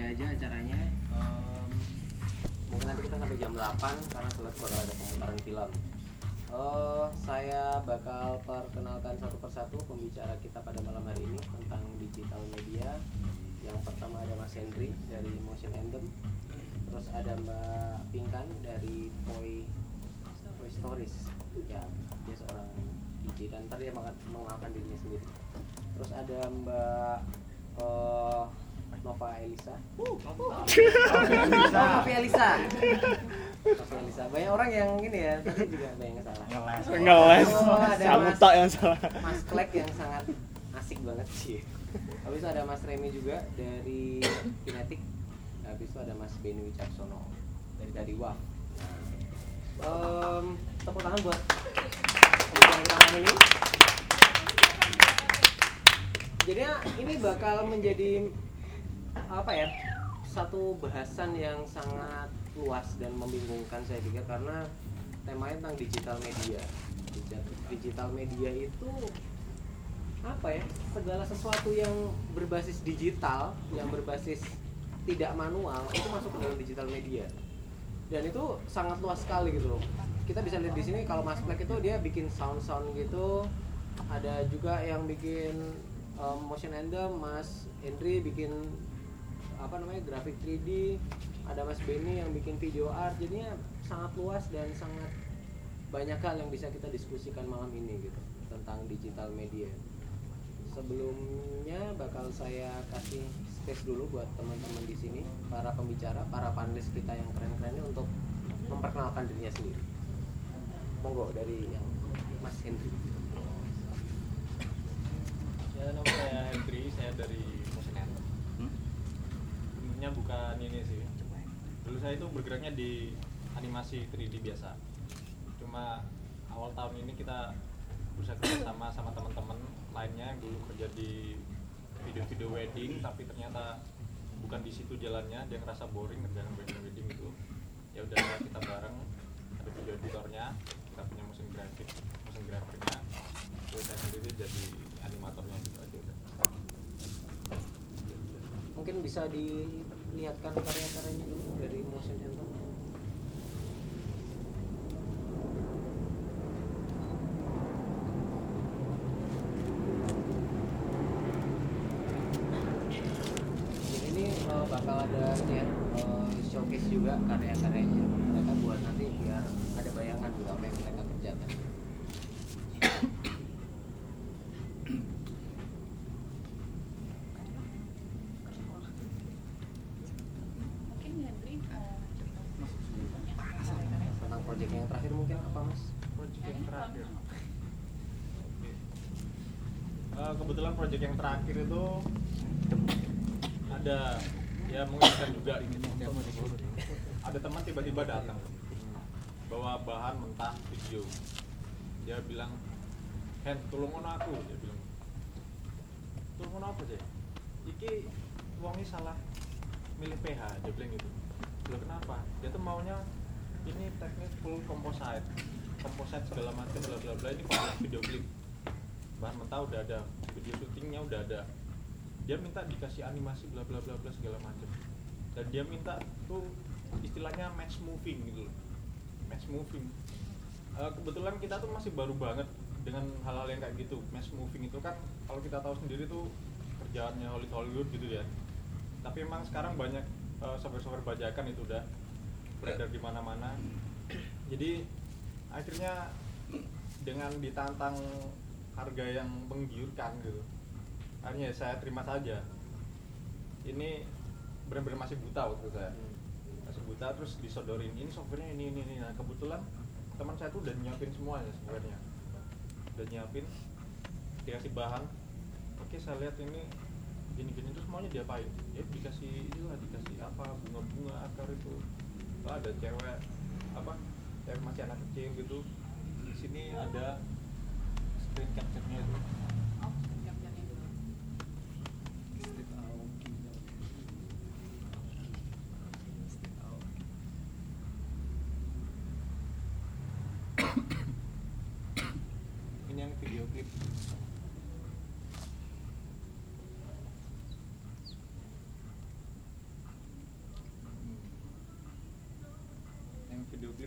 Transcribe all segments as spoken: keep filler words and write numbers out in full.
aja acaranya. Um, mungkin nanti kita sampai jam delapan karena selesai bakal ada pemutaran film. Uh, saya bakal perkenalkan satu persatu pembicara kita pada malam hari ini tentang digital media. Yang pertama ada Mas Hendry dari Motion Anthem. Terus ada Mbak Pinkan dari Poi Poi Stories. Ya, dia seorang D J dan ntar dia mengenalkan dirinya sendiri. Terus ada Mbak uh, Nova Elisa. Uh, Nova Elisa. Nova Elisa. Nova Elisa. Banyak orang yang ini ya, tapi juga banyak yang salah. Ngeles. Ngeles. Oh, Kamu tok yang salah. Mas Klek yang sangat asik banget sih. Habis itu ada Mas Remy juga dari Kinetic. Habis itu ada Mas Benny Wicaksono dari dari W A F. Um, tepuk tangan buat pembicara kita malam ini. Jadi ini bakal menjadi apa ya? Satu bahasan yang sangat luas dan membingungkan saya pikir karena temanya tentang digital media. Digital media itu apa ya? Segala sesuatu yang berbasis digital, yang berbasis tidak manual itu masuk ke dalam digital media. Dan itu sangat luas sekali gitu loh. Kita bisa lihat di sini kalau Mas Black itu dia bikin sound-sound gitu. Ada juga yang bikin um, motion anthem, Mas Hendry bikin apa namanya grafik tiga D, ada Mas Benny yang bikin video art. Jadinya sangat luas dan sangat banyak hal yang bisa kita diskusikan malam ini gitu tentang digital media. Sebelumnya bakal saya kasih space dulu buat teman-teman di sini, para pembicara, para panelis kita yang keren-keren ini untuk memperkenalkan dirinya sendiri. Monggo dari yang Mas Hendry. Ya, nama saya Hendry, saya dari Motion Anthem. Hmm? Sebenarnya bukan ini sih. Dulu saya itu bergeraknya di animasi tiga D biasa. Cuma awal tahun ini kita berusaha kerjasama sama teman-teman lainnya yang dulu kerja di video-video wedding, tapi ternyata bukan di situ jalannya, dia ngerasa boring kerjaan wedding-wedding itu. Ya udah kita bareng, ada video editornya, kita punya motion graphic, motion grafikernya, terus saya sendiri jadi animatornya gitu aja udah. Mungkin bisa dilihatkan karya-karyanya dulu dari Motion Anthem. Bakal ada ya, uh, showcase juga karya-karyanya mereka buat nanti biar ada bayangan juga apa yang mereka kerjakan. Mungkin Hendry uh, tentang proyek yang terakhir mungkin apa Mas? Proyek yang terakhir. Okay. Uh, kebetulan proyek yang terakhir itu ada ya mengingatkan juga ini. Ada teman tiba-tiba datang bawa bahan mentah video. Dia bilang, "Hen, tolong ngono aku." Dia bilang, "Tolong ngono apa sih? Iki wongnya salah milih P H." Dia bilang gitu. Loh kenapa? Dia tuh maunya ini teknik full composite, composite segala macam bla bla bla. Ini kalau video klip bahan mentah udah ada, video syutingnya udah ada. Dia minta dikasih animasi bla bla bla bla segala macam, dan dia minta tuh istilahnya match moving gitu loh, match moving. Uh, kebetulan kita tuh masih baru banget dengan hal-hal yang kayak gitu. Match moving itu kan kalau kita tahu sendiri tuh kerjaannya Hollywood Hollywood gitu ya. Tapi emang sekarang banyak uh, software-software bajakan itu udah beredar di mana-mana. Jadi akhirnya dengan ditantang harga yang menggiurkan gitu, akhirnya saya terima saja. Ini benar-benar masih buta waktu saya, masih buta terus disodorin ini softwarenya ini ini ini. Nah kebetulan teman saya tuh udah nyiapin semuanya sebenarnya, udah nyiapin, dikasih bahan. Oke saya lihat ini gini-gini terus semuanya diapain? Ya dikasih inilah, dikasih apa bunga-bunga akar itu. Oh, ada cewek apa? Cewek masih anak kecil gitu. Di sini ada screen capture-nya itu. Ini yang video klip.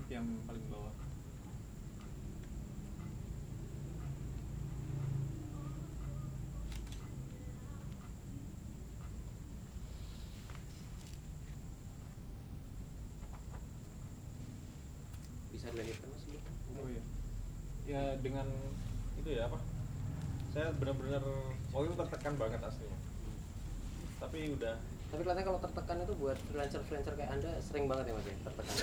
skip yang paling bawah. Bisa dilanjutkan mas? Oh iya. Ya dengan itu ya apa? Saya benar-benar waktu itu tertekan banget aslinya. Tapi udah. Tapi kelihatannya kalau tertekan itu buat freelancer-freelancer kayak anda sering banget ya mas ya tertekan.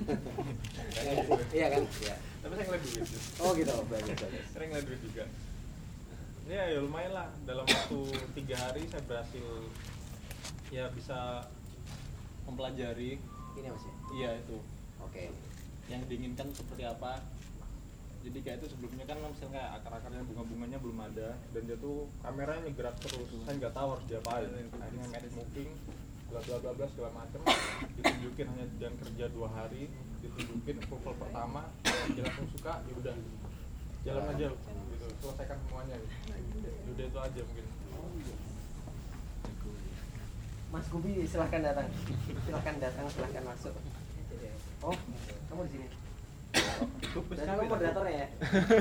Iya kan? Iya. Tapi saya ngeliat duit. Oh gitu, bagus bagus. Sering ngeliat duit juga. Ya, ya lumayan lah. Dalam waktu tiga hari saya berhasil ya bisa mempelajari. Ini mas ya? Iya itu. Oke. Yang diinginkan seperti apa. Jadi kayak itu sebelumnya kan misalnya kayak akar-akarnya bunga-bunganya belum ada dan dia tuh kameranya gerak terus. Saya nggak tahu harus diapain. Akhirnya match moving, bla bla bla bla segala macam. Ditunjukin hanya jam kerja dua hari, ditunjukin approval pertama, dia langsung suka, ya udah jalan aja gitu, selesaikan semuanya. Gitu. Udah itu aja mungkin. Mas Gubi silahkan datang, silahkan datang, silahkan masuk. Oh, kamu di sini. Dan kamu moderatornya ya?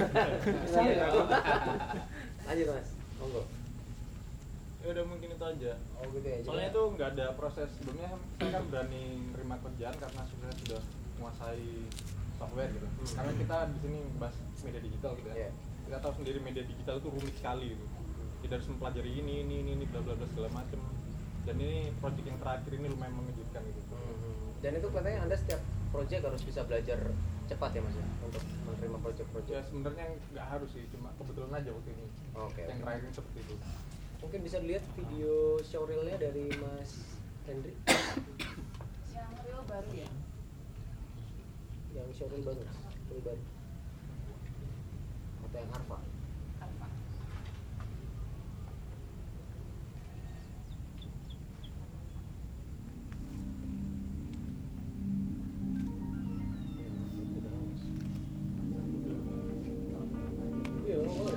Lanjut mas, monggo. Ya udah mungkin itu aja. Oh gitu ya. Soalnya itu nggak ada proses sebelumnya. Saya kan berani menerima kerjaan karena sebenarnya sudah menguasai software gitu. Hmm. Karena kita di sini bahas media digital gitu ya. Yeah. Kita tahu sendiri media digital itu rumit sekali gitu. Kita harus mempelajari ini ini ini ini bla bla bla segala macam. Dan ini project yang terakhir ini lumayan mengejutkan gitu. Hmm. Dan itu katanya anda setiap project harus bisa belajar cepat ya mas ya untuk menerima project-project. Ya sebenarnya nggak harus sih, cuma kebetulan aja waktu ini. Oke. Yang oke. terakhir ini seperti itu. Mungkin bisa dilihat video showreel-nya dari Mas Henry. Yang real baru ya? Yang showreel baru, showreel baru. Atau yang Harfa. Apa? Iya, boleh.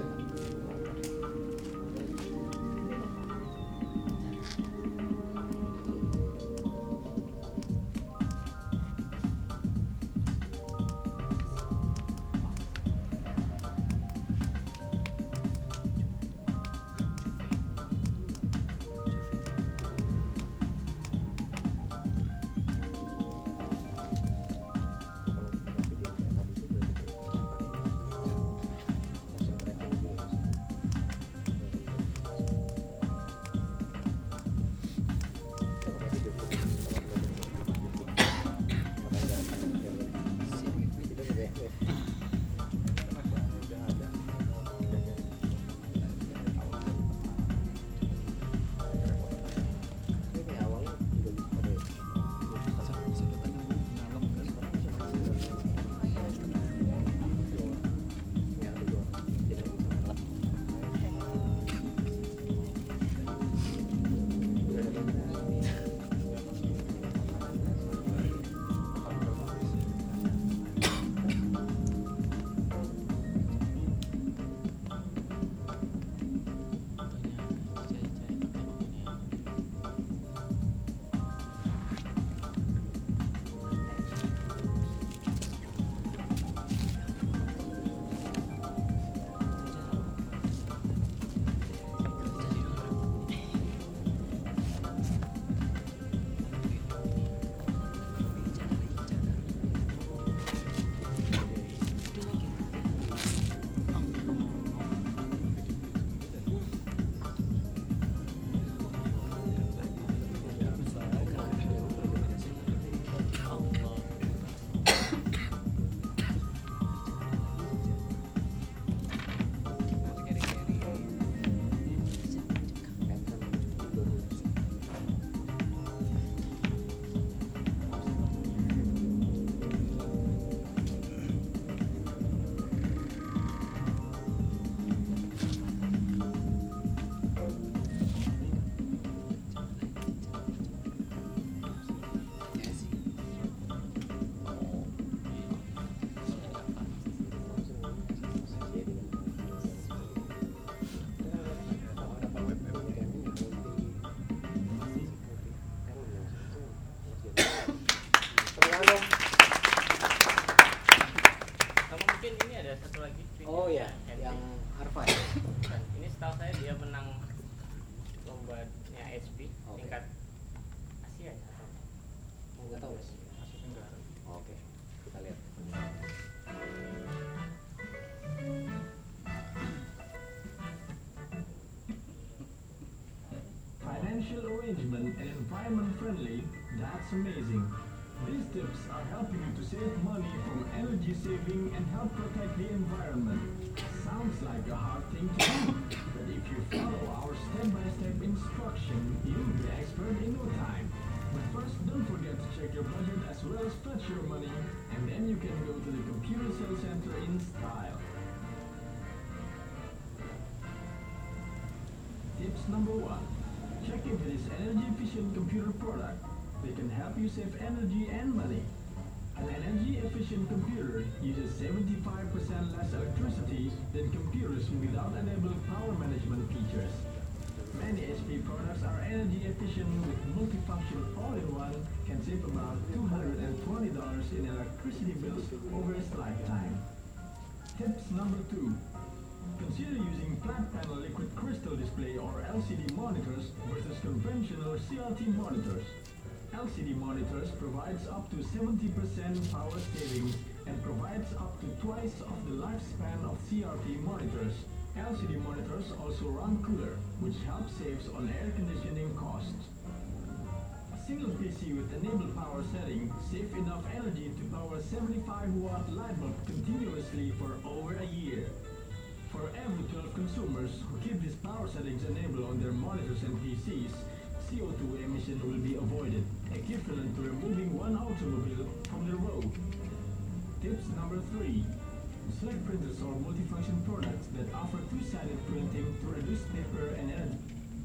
tingkat Asia ya atau Nggak tahu mas. Asia Tenggara. Oke, kita lihat. Financial arrangement and environment friendly, that's amazing. These tips are helping you to save money from energy saving and help protect the environment. Sounds like a hard thing to do, but if you follow our step-by-step instruction, you'll be expert in no time. But first, don't forget to check your budget as well as fetch your money, and then you can go to the computer sales center in style. Tips number one. Check if it is energy efficient computer product. They can help you save energy and money. An energy efficient computer uses seventy-five percent less electricity than computers without enabled power management features. Many H P products are energy efficient with multifunction all-in-one, can save about two hundred twenty dollars in electricity bills over its lifetime. Tips number two. Consider using flat panel liquid crystal display or L C D monitors versus conventional C R T monitors. L C D monitors provides up to seventy percent power savings and provides up to twice of the lifespan of C R T monitors. L C D monitors also run cooler, which helps saves on air conditioning costs. A single P C with enabled power setting save enough energy to power seventy-five watt light bulb continuously for over a year. For every twelve consumers who keep these power settings enabled on their monitors and P Cs, C O two emission will be avoided, equivalent to removing one automobile from the road. Tips number three. Select printers or multifunction products that offer two-sided printing to reduce paper and energy.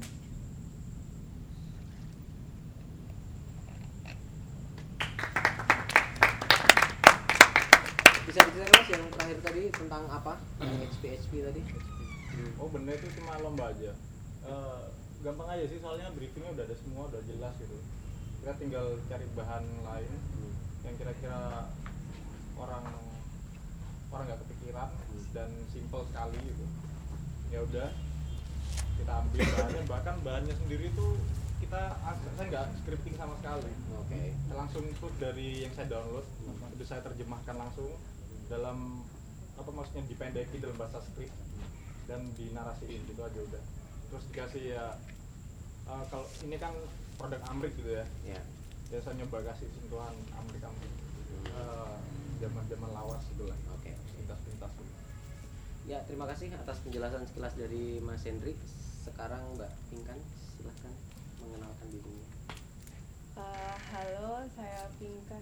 Bisa diceritain mas yang terakhir tadi tentang apa? Yang H P H P tadi? Oh bener, itu cuma lomba aja. Eh, gampang aja sih, soalnya briefingnya udah ada semua, udah jelas gitu. Kita tinggal cari bahan lain yang kira-kira orang orang nggak kepikiran dan simple sekali gitu. Ya udah, kita ambil bahannya, bahkan bahannya sendiri tuh kita saya nggak scripting sama sekali. Oke. Okay. Langsung shoot dari yang saya download, itu saya terjemahkan langsung dalam apa maksudnya dipendeki dalam bahasa script dan dinarasiin gitu aja udah. Terus dikasih ya uh, kalau ini kan produk Amrik gitu ya. Yeah. Biasa nyoba kasih sentuhan Amrik Amrik. Uh, zaman-zaman lawas gitu lah. Oke. Okay. Pintas-pintas gitu. Ya, terima kasih atas penjelasan sekilas dari Mas Hendrik. Sekarang Mbak Pinkan, silahkan mengenalkan dirinya. Uh, halo, saya Pinkan.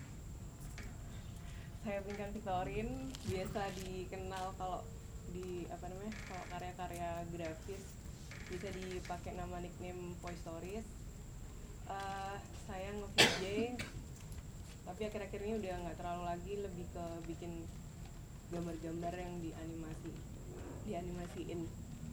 Saya Pinkan Victorin, biasa dikenal kalau di apa namanya, kalau karya-karya grafis bisa dipakai nama nickname Voice Stories. Uh, saya nge-V J, tapi akhir-akhir ini udah nggak terlalu lagi, lebih ke bikin gambar-gambar yang dianimasi, dianimasiin.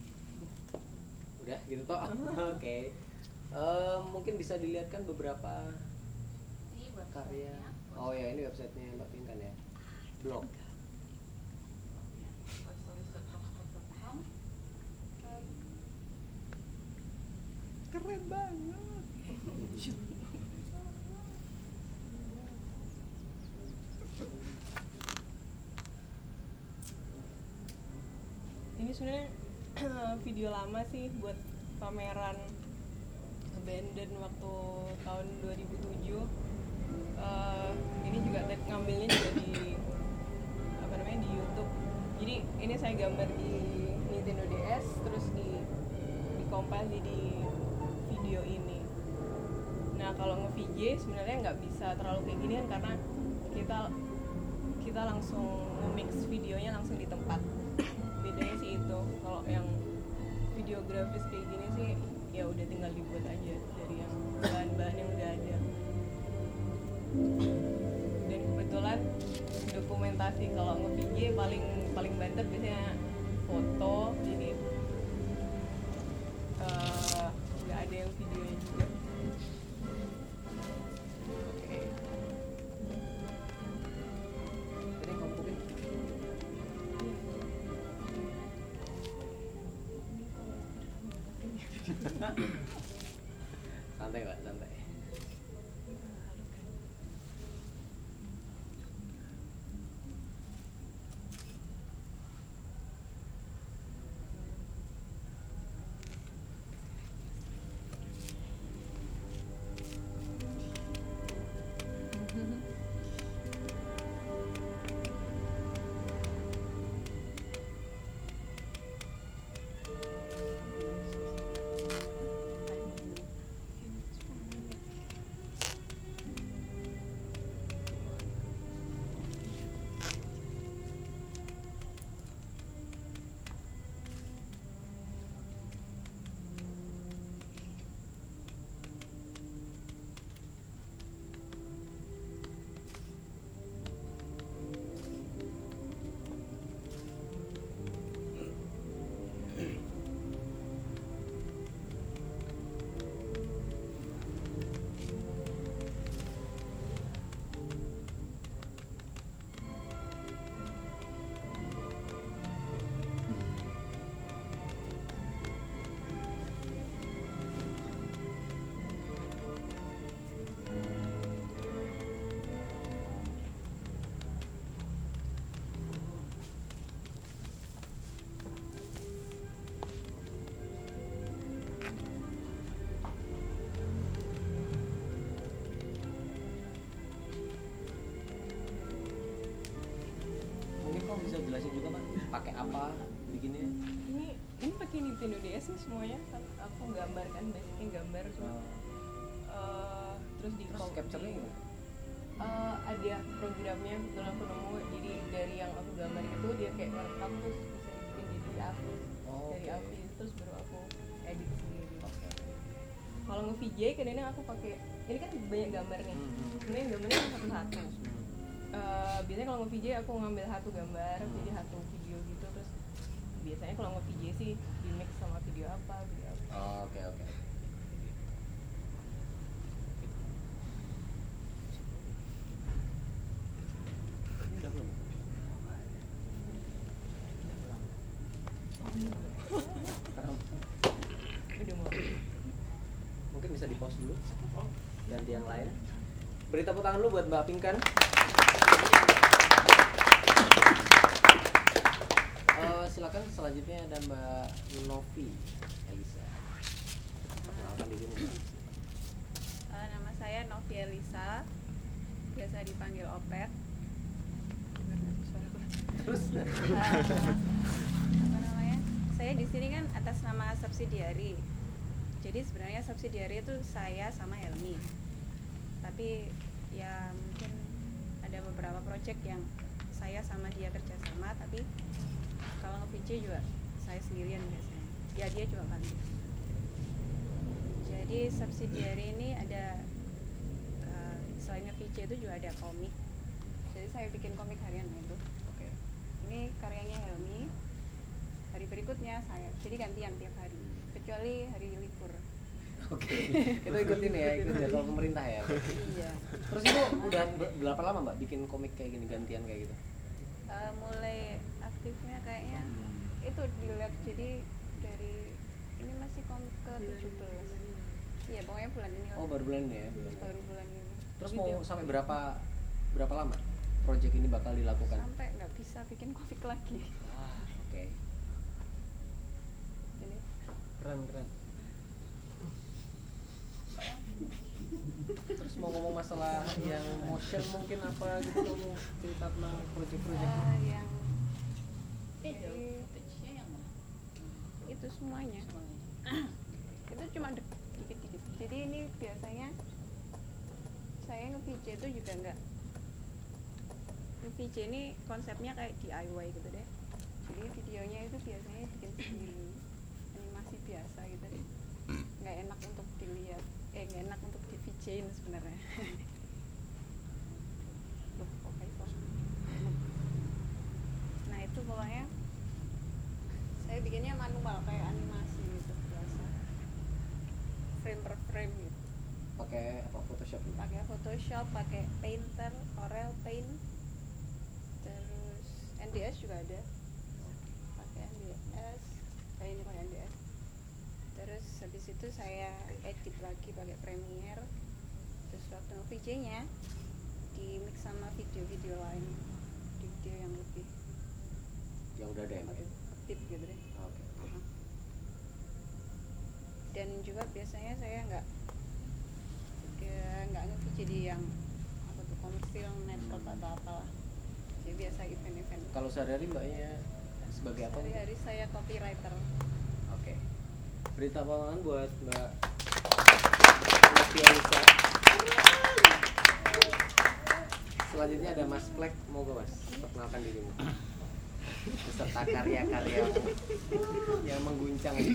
Udah gitu toh. Oke. Okay. Uh, mungkin bisa dilihatkan beberapa Di karya. websitenya. Oh ya, ini websitenya Mbak Pinkan ya. Blog. voicestories dot blogspot dot com. Keren banget. Ini sebenarnya video lama sih buat pameran Abandon waktu tahun dua ribu tujuh. Uh, ini juga ngambilnya juga di apa namanya di YouTube. Jadi ini saya gambar di Nintendo D S, terus di di compile jadi video ini. Nah kalau nge-V J sebenarnya nggak bisa terlalu kayak gini kan, karena kita kita langsung nge-mix videonya langsung di tempat. Bedanya sih itu. Kalau yang videografis kayak gini sih ya udah tinggal dibuat aja dari yang bahan-bahan yang udah ada. Dan kebetulan dokumentasi kalau nge-V J paling paling banter biasanya foto, jadi nggak uh, ada yang videonya juga. Oke. Tadi komputer. santai Pak, santai. Bisa jelasin juga Pak, pakai apa bikinnya? Ini ini pakai Nintendo D S nih semuanya. Kan aku gambar kan, basicnya gambar cuma uh, terus di Terus capture-nya gimana? Uh, ada programnya betul aku nemu, jadi dari yang aku gambar itu dia kayak ngerekam terus bisa dibikin jadi aku Oh, dari oke. aku terus baru aku edit sendiri. Oke. Kalau nge-V J kadang aku pakai, ini kan banyak gambar nih, Hmm. sebenarnya gambarnya kan satu-satu. Uh, biasanya kalau nge-V J aku ngambil satu gambar Hmm. jadi satu video gitu, terus biasanya kalau nge-V J sih di mix sama video apa video apa. Oh, oke oke. Udah belum? Udah mau. Mungkin bisa di pause dulu. Ganti yang lain. Beri tepuk tangan dulu buat Mbak Pinkan. Uh, silakan selanjutnya ada Mbak Novi Elisa. Perkenalkan diri Mbak. Uh, nama saya Novi Elisa, biasa dipanggil Opet. Terus Uh, apa namanya? Saya di sini kan atas nama subsidiary. Jadi sebenarnya subsidiary itu saya sama Helmi. Tapi ya mungkin ada beberapa project yang saya sama dia kerjasama, tapi kalau nge-V J juga saya sendirian biasanya. Ya dia juga bantu. Jadi subsidiary ini ada uh, selain nge-V J itu juga ada komik. Jadi saya bikin komik harian itu. Oke. Ini karyanya Helmi. Hari berikutnya saya. Jadi gantian tiap hari. Kecuali hari libur. Oke. Itu ikutin ya, ikut jadwal pemerintah ya. Iya. Terus itu udah ber- berapa lama Mbak bikin komik kayak gini gantian kayak gitu? Uh, mulai aktifnya kayaknya itu dilihat, jadi dari ini masih komik ke tujuh belas. Iya, pokoknya bulan ini lah. Oh, baru bulan ini ya. Baru bulan ini. Terus mau sampai berapa berapa lama project ini bakal dilakukan? Sampai nggak bisa bikin komik lagi. Ah, oke. Jadi Keren keren. Terus mau ngomong masalah yang motion mungkin apa gitu, kamu cerita tentang project-project uh, yang jadi itu semuanya itu cuma de- dikit-dikit. Jadi ini biasanya saya nge-V J itu juga enggak, nge-V J ini konsepnya kayak D I Y gitu deh. Jadi videonya itu biasanya bikin sendiri, animasi biasa gitu deh, nggak enak untuk dilihat, eh nggak enak untuk di V J-in sebenarnya. Loh, kok kayak kok? Nah itu pokoknya saya bikinnya manual kayak animasi gitu biasa, frame per frame gitu. pakai apa Photoshop gitu? Pakai Photoshop, pakai Painter, Corel Paint, terus N D S juga ada. Pakai N D S, kayak ini pakai N D S. terus habis itu saya edit lagi pakai Premiere, terus waktu V J-nya di mix sama video-video lain, di video yang lebih Yang udah ada ya, Mbak? lebih deep gitu deh. Oke. Uh-huh. Dan juga biasanya saya nggak nggak nge-V J di yang apa tuh komersil, network atau apalah. Jadi biasa event-event. Kalau sehari-hari Mbaknya sebagai apa? nih? Sehari-hari saya copywriter. Oke. Berita pawangan buat Mbak Novianisa. Selanjutnya ada Mas Plek, mau gak Mas? Perkenalkan dirimu. Beserta karya-karya yang mengguncang. Ya,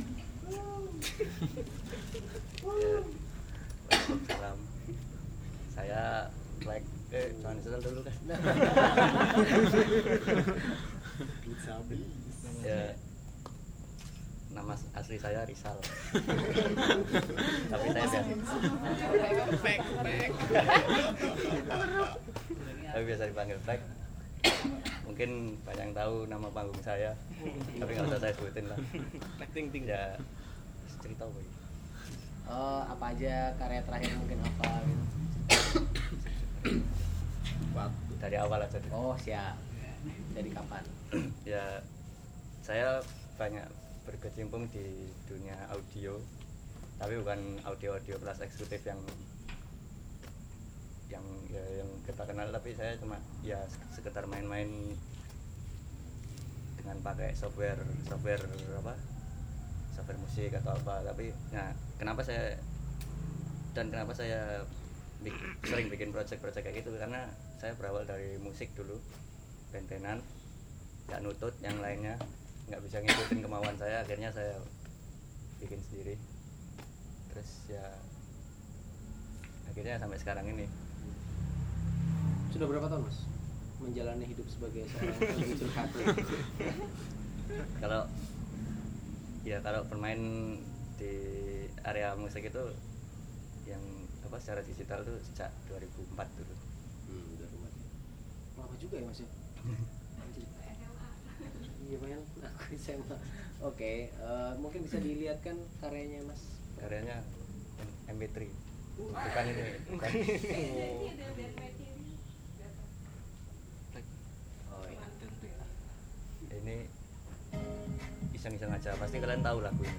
Waalaikumsalam. Saya Plek, eh jangan disesal dulu kan. Ya, nama asli saya Rizal. Tapi saya biasa. Tapi biasa dipanggil Plek. Mungkin banyak yang tahu nama panggung saya, tapi nggak usah saya sebutin lah. Ya, cerita boy. Oh, apa aja karya terakhir mungkin apa gitu. Dari awal aja deh. Oh, siap. Dari kapan? Ya, saya banyak berkecimpung di dunia audio, tapi bukan audio-audio kelas eksekutif yang yang ya, yang kita kenal, tapi saya cuma ya sekedar main-main dengan pakai software software apa software musik atau apa. Tapi nah kenapa saya dan kenapa saya bik- sering bikin project-project kayak gitu, karena saya berawal dari musik dulu, band-bandan, nggak nutut yang lainnya, nggak bisa ngikutin kemauan saya, akhirnya saya bikin sendiri, terus ya akhirnya sampai sekarang ini. Sudah berapa tahun Mas menjalani hidup sebagai seorang producer kafe? Kalau ya kalau bermain di area musik itu yang apa secara digital tuh sejak dua ribu empat dulu. Hmm, udah rumah. Lama juga ya Mas ya? Anjir. Iya men, aku S M A. Oke, uh, mungkin bisa dilihatkan karyanya Mas. Karyanya M P tiga. Bukan ini, bukan. Oh iya. Ini iseng-iseng aja, pasti kalian tahu lagu ini.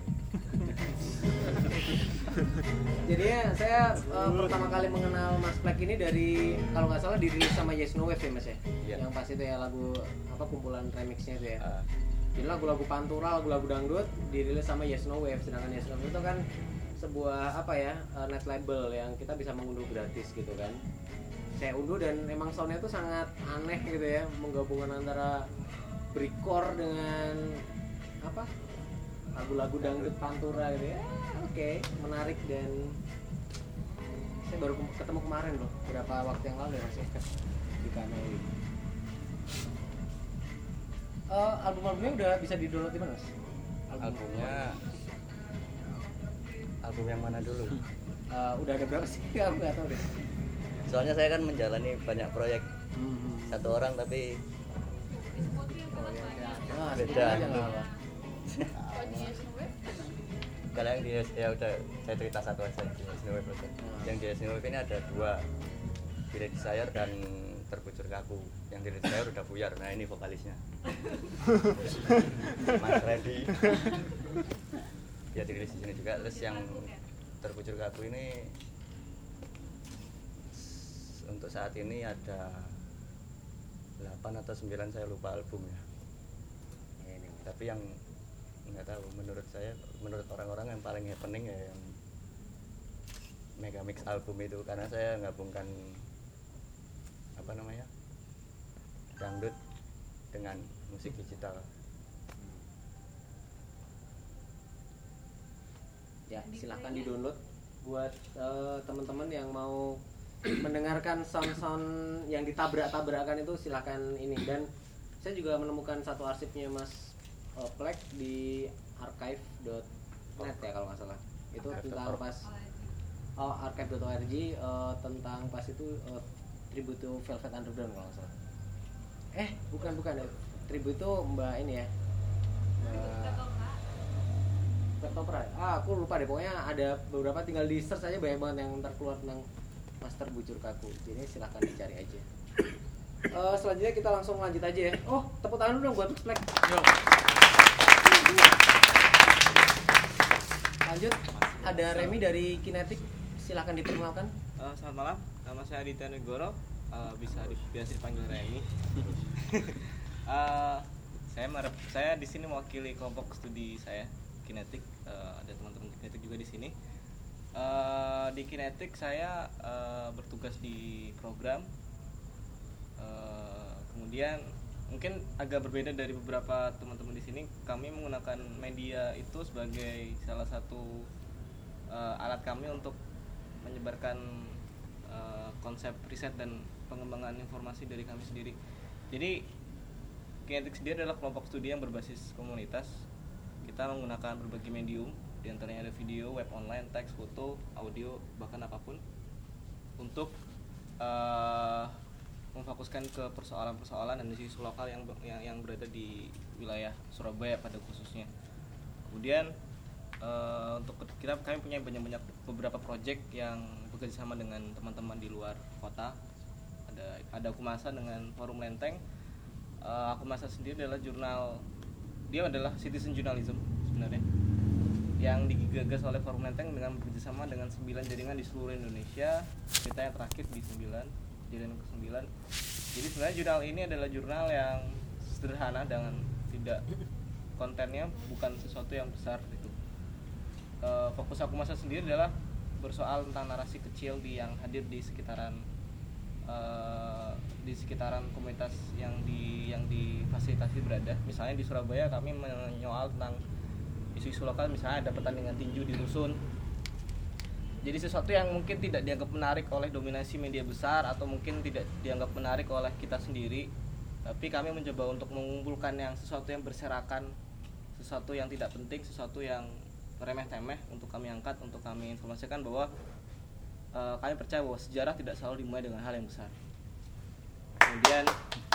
Jadinya saya uh, pertama kali mengenal Mas Plek ini dari kalau nggak salah dirilis sama Yes No Wave ya Mas ya? Iya. Yang pas itu ya lagu apa kumpulan remixnya itu ya. Uh, Jadi lagu-lagu pantura, lagu-lagu dangdut dirilis sama Yes No Wave. Sedangkan Yes No Wave itu kan sebuah apa ya uh, net label yang kita bisa mengunduh gratis gitu kan. Saya unduh dan emang soundnya tuh sangat aneh gitu ya, menggabungkan antara breakcore dengan apa lagu-lagu dangdut pantura gitu ya. Oke, okay, menarik dan saya baru ketemu kemarin loh, beberapa waktu yang lalu ya Mas ya, di kanal ini. Uh, album-albumnya udah bisa di-download di mana Mas? Album albumnya album yang mana dulu? Uh, udah ada berapa sih? Aku nggak tahu deh. Soalnya saya kan menjalani banyak proyek Hmm. satu orang, tapi Oh ya, ya. Nah, Beda. sebutin aja nggak apa. Kalau di Yes No Wave kalau yang di ya udah saya cerita satu aja yang di Snow Wave aja. Yang di Snow Wave ini ada dua, Bila Desire dan Terbujur Kaku. Yang di Desire udah buyar, nah ini vokalisnya Mas Reddy. Ya dirilis di sini juga. Terus yang Terbujur Kaku ini untuk saat ini ada delapan atau sembilan, saya lupa albumnya. Ini. Tapi yang nggak tahu, menurut saya, menurut orang-orang yang paling happening ya yang Megamix album itu, karena saya gabungkan apa namanya dangdut dengan musik digital. Ya, silahkan di-download buat uh, teman-teman yang mau mendengarkan sound-sound yang ditabrak-tabrakan itu, silahkan ini. Dan saya juga menemukan satu arsipnya Mas uh, Plek di archive dot net ya kalau nggak salah. Itu tentang pas oh, archive dot org uh, tentang pas itu uh, tribute to Velvet Underground kalau nggak salah. Eh, bukan bukan ya. Tribute to Mbak ini ya. Mbak Ketoprak. Ah, aku lupa deh. Pokoknya ada beberapa, tinggal di search aja, banyak banget yang terkeluar tentang Master Bujur Kaku. Jadi silahkan dicari aja. Uh, selanjutnya kita langsung lanjut aja ya. Oh, tepuk tangan dulu dong buat Black. Lanjut, ada Remy dari Kinetic. Silahkan diperkenalkan. Uh, selamat malam, nama saya Aditya Negoro. Uh, bisa di, biasa dipanggil Remy. uh, saya merep, saya di sini mewakili kelompok studi saya Kinetic. Uh, ada teman-teman Kinetic juga di sini. Uh, di Kinetic saya uh, bertugas di program. Uh, kemudian mungkin agak berbeda dari beberapa teman-teman di sini. Kami menggunakan media itu sebagai salah satu uh, alat kami untuk menyebarkan uh, konsep riset dan pengembangan informasi dari kami sendiri. Jadi Kinetic sendiri adalah kelompok studi yang berbasis komunitas. Kita menggunakan berbagai medium, diantaranya ada video, web online, teks, foto, audio, bahkan apapun, untuk uh, memfokuskan ke persoalan-persoalan dan isu lokal yang, yang yang berada di wilayah Surabaya pada khususnya. Kemudian uh, untuk kita kami punya banyak-banyak beberapa proyek yang bekerja sama dengan teman-teman di luar kota. Ada ada Akumasa dengan Forum Lenteng. Uh, Akumasa sendiri adalah jurnal, dia adalah citizen journalism sebenarnya, yang digagas oleh Forum Lenteng dengan bekerjasama dengan sembilan jaringan di seluruh Indonesia. Kita yang terakhir di sembilan, jaringan ke sembilan. Jadi sebenarnya jurnal ini adalah jurnal yang sederhana dengan tidak, kontennya bukan sesuatu yang besar gitu. Uh, fokus Akumasa sendiri adalah bersoal tentang narasi kecil di yang hadir di sekitaran uh, di sekitaran komunitas yang di yang difasilitasi berada. Misalnya di Surabaya kami menyoal tentang isu-isu lokal, misalnya ada pertandingan tinju di rusun. Jadi sesuatu yang mungkin tidak dianggap menarik oleh dominasi media besar atau mungkin tidak dianggap menarik oleh kita sendiri, tapi kami mencoba untuk mengumpulkan yang sesuatu yang berserakan, sesuatu yang tidak penting, sesuatu yang remeh-temeh untuk kami angkat, untuk kami informasikan bahwa uh, kami percaya bahwa sejarah tidak selalu dimulai dengan hal yang besar. Kemudian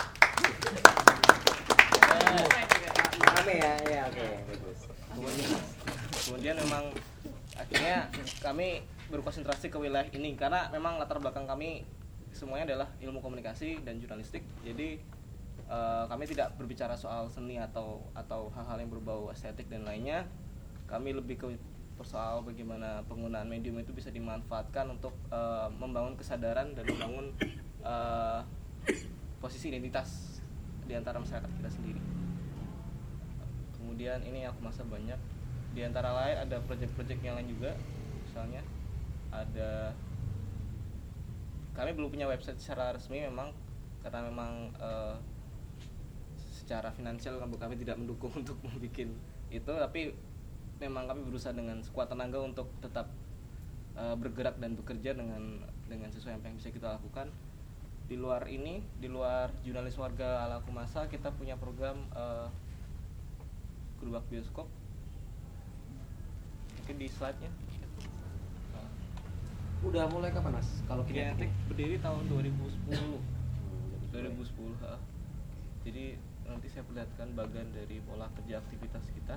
Rame ya, ya oke, bagus. kemudian, kemudian memang akhirnya kami berkonsentrasi ke wilayah ini karena memang latar belakang kami semuanya adalah ilmu komunikasi dan jurnalistik. Jadi uh, kami tidak berbicara soal seni atau atau hal-hal yang berbau estetik dan lainnya. Kami lebih ke persoal bagaimana penggunaan medium itu bisa dimanfaatkan untuk uh, membangun kesadaran dan membangun uh, posisi identitas di antara masyarakat kita sendiri. Kemudian ini aku masa banyak. Di antara lain ada proyek-proyek yang lain juga. Misalnya ada, kami belum punya website secara resmi memang karena memang uh, secara finansial kami tidak mendukung untuk membuat itu, tapi memang kami berusaha dengan sekuat tenaga untuk tetap uh, bergerak dan bekerja dengan dengan sesuai apa yang bisa kita lakukan. Di luar ini, di luar jurnalis warga ala Akumasa, kita punya program uh, gerobak bioskop. Mungkin di slide-nya. Uh, Udah mulai kapan Mas? Kalau Kinetic berdiri tahun dua ribu sepuluh. dua ribu sepuluh. Uh. Jadi nanti saya perlihatkan bagian dari pola kerja aktivitas kita.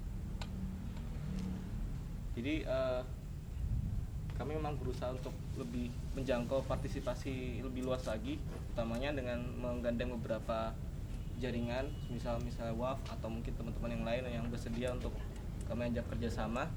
Jadi uh, kami memang berusaha untuk lebih menjangkau partisipasi lebih luas lagi, utamanya dengan menggandeng beberapa jaringan, misal misalnya W A F atau mungkin teman-teman yang lain yang bersedia untuk kami ajak kerjasama.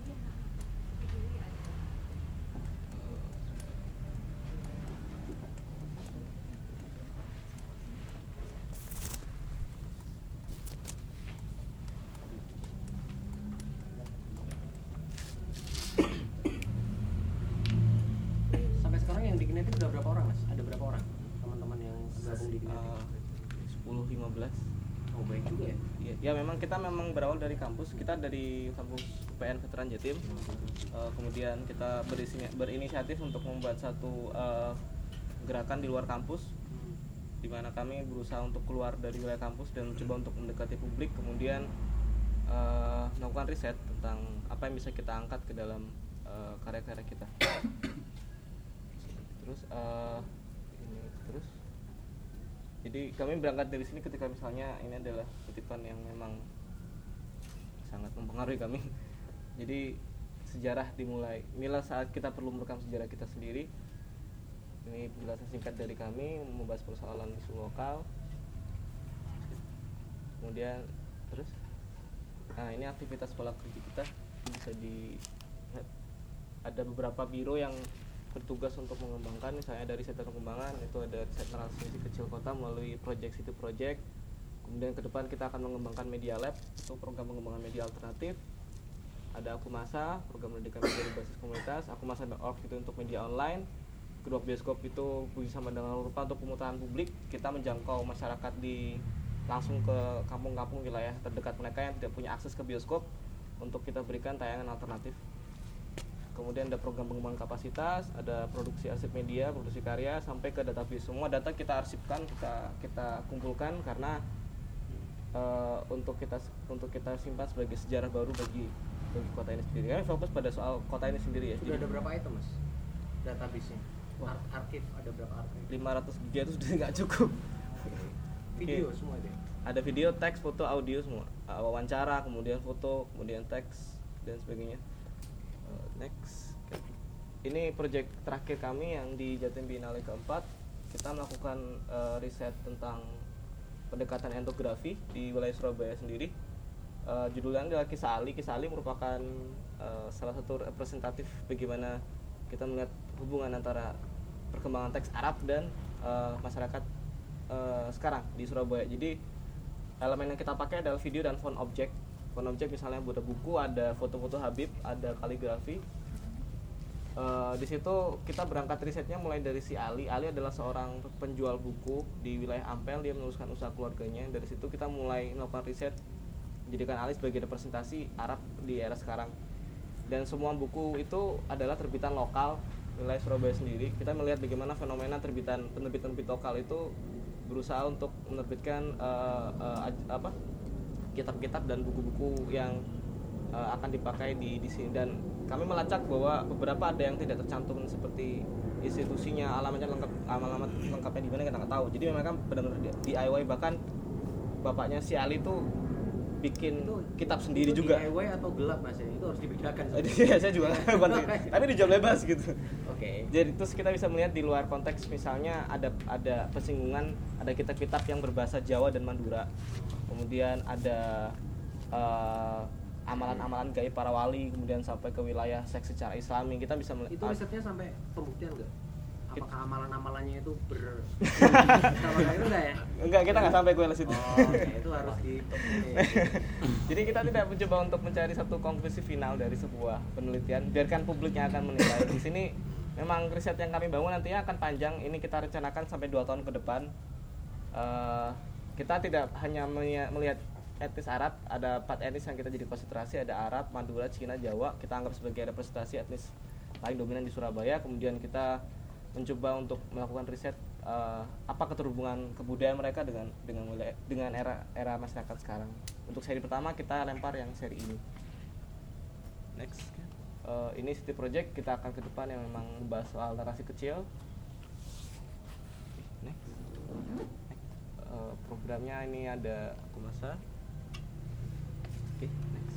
sepuluh lima belas. Oh baik juga ya. Ya, ya memang kita memang berawal dari kampus. Kita dari kampus U P N Veteran Jatim. Uh, kemudian kita berisi- berinisiatif untuk membuat satu uh, gerakan di luar kampus, di mana kami berusaha untuk keluar dari wilayah kampus dan mencoba untuk mendekati publik, kemudian uh, melakukan riset tentang apa yang bisa kita angkat ke dalam uh, karya-karya kita. Terus uh, ini terus jadi kami berangkat dari sini ketika misalnya ini adalah kutipan yang memang sangat mempengaruhi kami. Jadi sejarah dimulai. Inilah saat kita perlu merekam sejarah kita sendiri. Ini penjelasan singkat dari kami membahas persoalan isu lokal. Kemudian terus, nah ini aktivitas pola kerja kita bisa di ada beberapa biro yang bertugas untuk mengembangkan, misalnya dari riset dan pengembangan itu ada riset narasi kecil kota melalui project situ project. Kemudian ke depan kita akan mengembangkan Media Lab, itu program pengembangan media alternatif. Ada Akumasa, program pendidikan media berbasis komunitas. Akumasa dot org itu untuk media online. Kedua bioskop itu bersama dengan rupa untuk pemutaran publik. Kita menjangkau masyarakat di langsung ke kampung-kampung wilayah terdekat mereka yang tidak punya akses ke bioskop untuk kita berikan tayangan alternatif. Kemudian ada program pengembangan kapasitas, ada produksi arsip media, produksi karya, sampai ke database. Semua data kita arsipkan, kita kita kumpulkan karena uh, untuk kita untuk kita simpan sebagai sejarah baru bagi bagi kota ini sendiri. Kami fokus pada soal kota ini sendiri ya. Sudah ada berapa item mas? Database-nya? Ar- arkif ada berapa arkif? lima ratus giga itu sudah nggak cukup. Video Oke. semua deh. Ada video, teks, foto, audio semua. Uh, wawancara, kemudian foto, kemudian teks dan sebagainya. Uh, next. Ini proyek terakhir kami yang di Jatim Biennale keempat. Kita melakukan uh, riset tentang pendekatan etnografi di wilayah Surabaya sendiri. Uh, judulnya adalah Kisah Ali. Kisah Ali merupakan uh, salah satu representatif bagaimana kita melihat hubungan antara perkembangan teks Arab dan uh, masyarakat uh, sekarang di Surabaya. Jadi elemen yang kita pakai adalah video dan font object. Font object misalnya ada buku, ada foto-foto Habib, ada kaligrafi. Uh, di situ kita berangkat risetnya mulai dari si Ali. Ali adalah seorang penjual buku di wilayah Ampel. Dia meneruskan usaha keluarganya. Dari situ kita mulai melakukan riset, menjadikan Ali sebagai representasi Arab di era sekarang. Dan semua buku itu adalah terbitan lokal wilayah Surabaya sendiri. Kita melihat bagaimana fenomena terbitan penerbit-penerbit lokal itu berusaha untuk menerbitkan uh, uh, apa kitab-kitab dan buku-buku yang uh, akan dipakai di di sini. Dan kami melacak bahwa beberapa ada yang tidak tercantum seperti institusinya, alamatnya lengkap, alamat lengkapnya di mana kita nggak tahu. Jadi memang kan benar-benar D I Y, bahkan bapaknya si Ali itu bikin itu, kitab sendiri itu juga. D I Y atau gelap mas ya? Itu harus dibedakan. Iya, saya juga bukan, tapi dijawab bebas gitu. Oke. Okay. Jadi terus kita bisa melihat di luar konteks, misalnya ada ada persinggungan, ada kitab-kitab yang berbahasa Jawa dan Madura. Kemudian ada uh, amalan-amalan gaib para wali, kemudian sampai ke wilayah seks secara Islami. Kita bisa melihat. Itu risetnya sampai pembuktian enggak? Apakah amalan-amalannya itu ber sama itu enggak ya? Enggak, kita nggak sampai ke situ. Oh, okay. Itu harus di. Jadi kita tidak mencoba untuk mencari satu konklusi final dari sebuah penelitian. Biarkan publik yang akan menilai. Di sini memang riset yang kami bangun nantinya akan panjang. Ini kita rencanakan sampai dua tahun ke depan. Uh, kita tidak hanya melihat etnis Arab, ada empat etnis yang kita jadi konsentrasi, ada Arab, Madura, Cina, Jawa. Kita anggap sebagai representasi etnis paling dominan di Surabaya. Kemudian kita mencoba untuk melakukan riset uh, apa keterhubungan kebudayaan mereka dengan dengan dengan era era masyarakat sekarang. Untuk seri pertama kita lempar yang seri ini. Next, uh, ini city project, kita akan ke depan yang memang membahas soal narasi kecil. Next, uh, programnya ini ada Akumasa. Oke, next.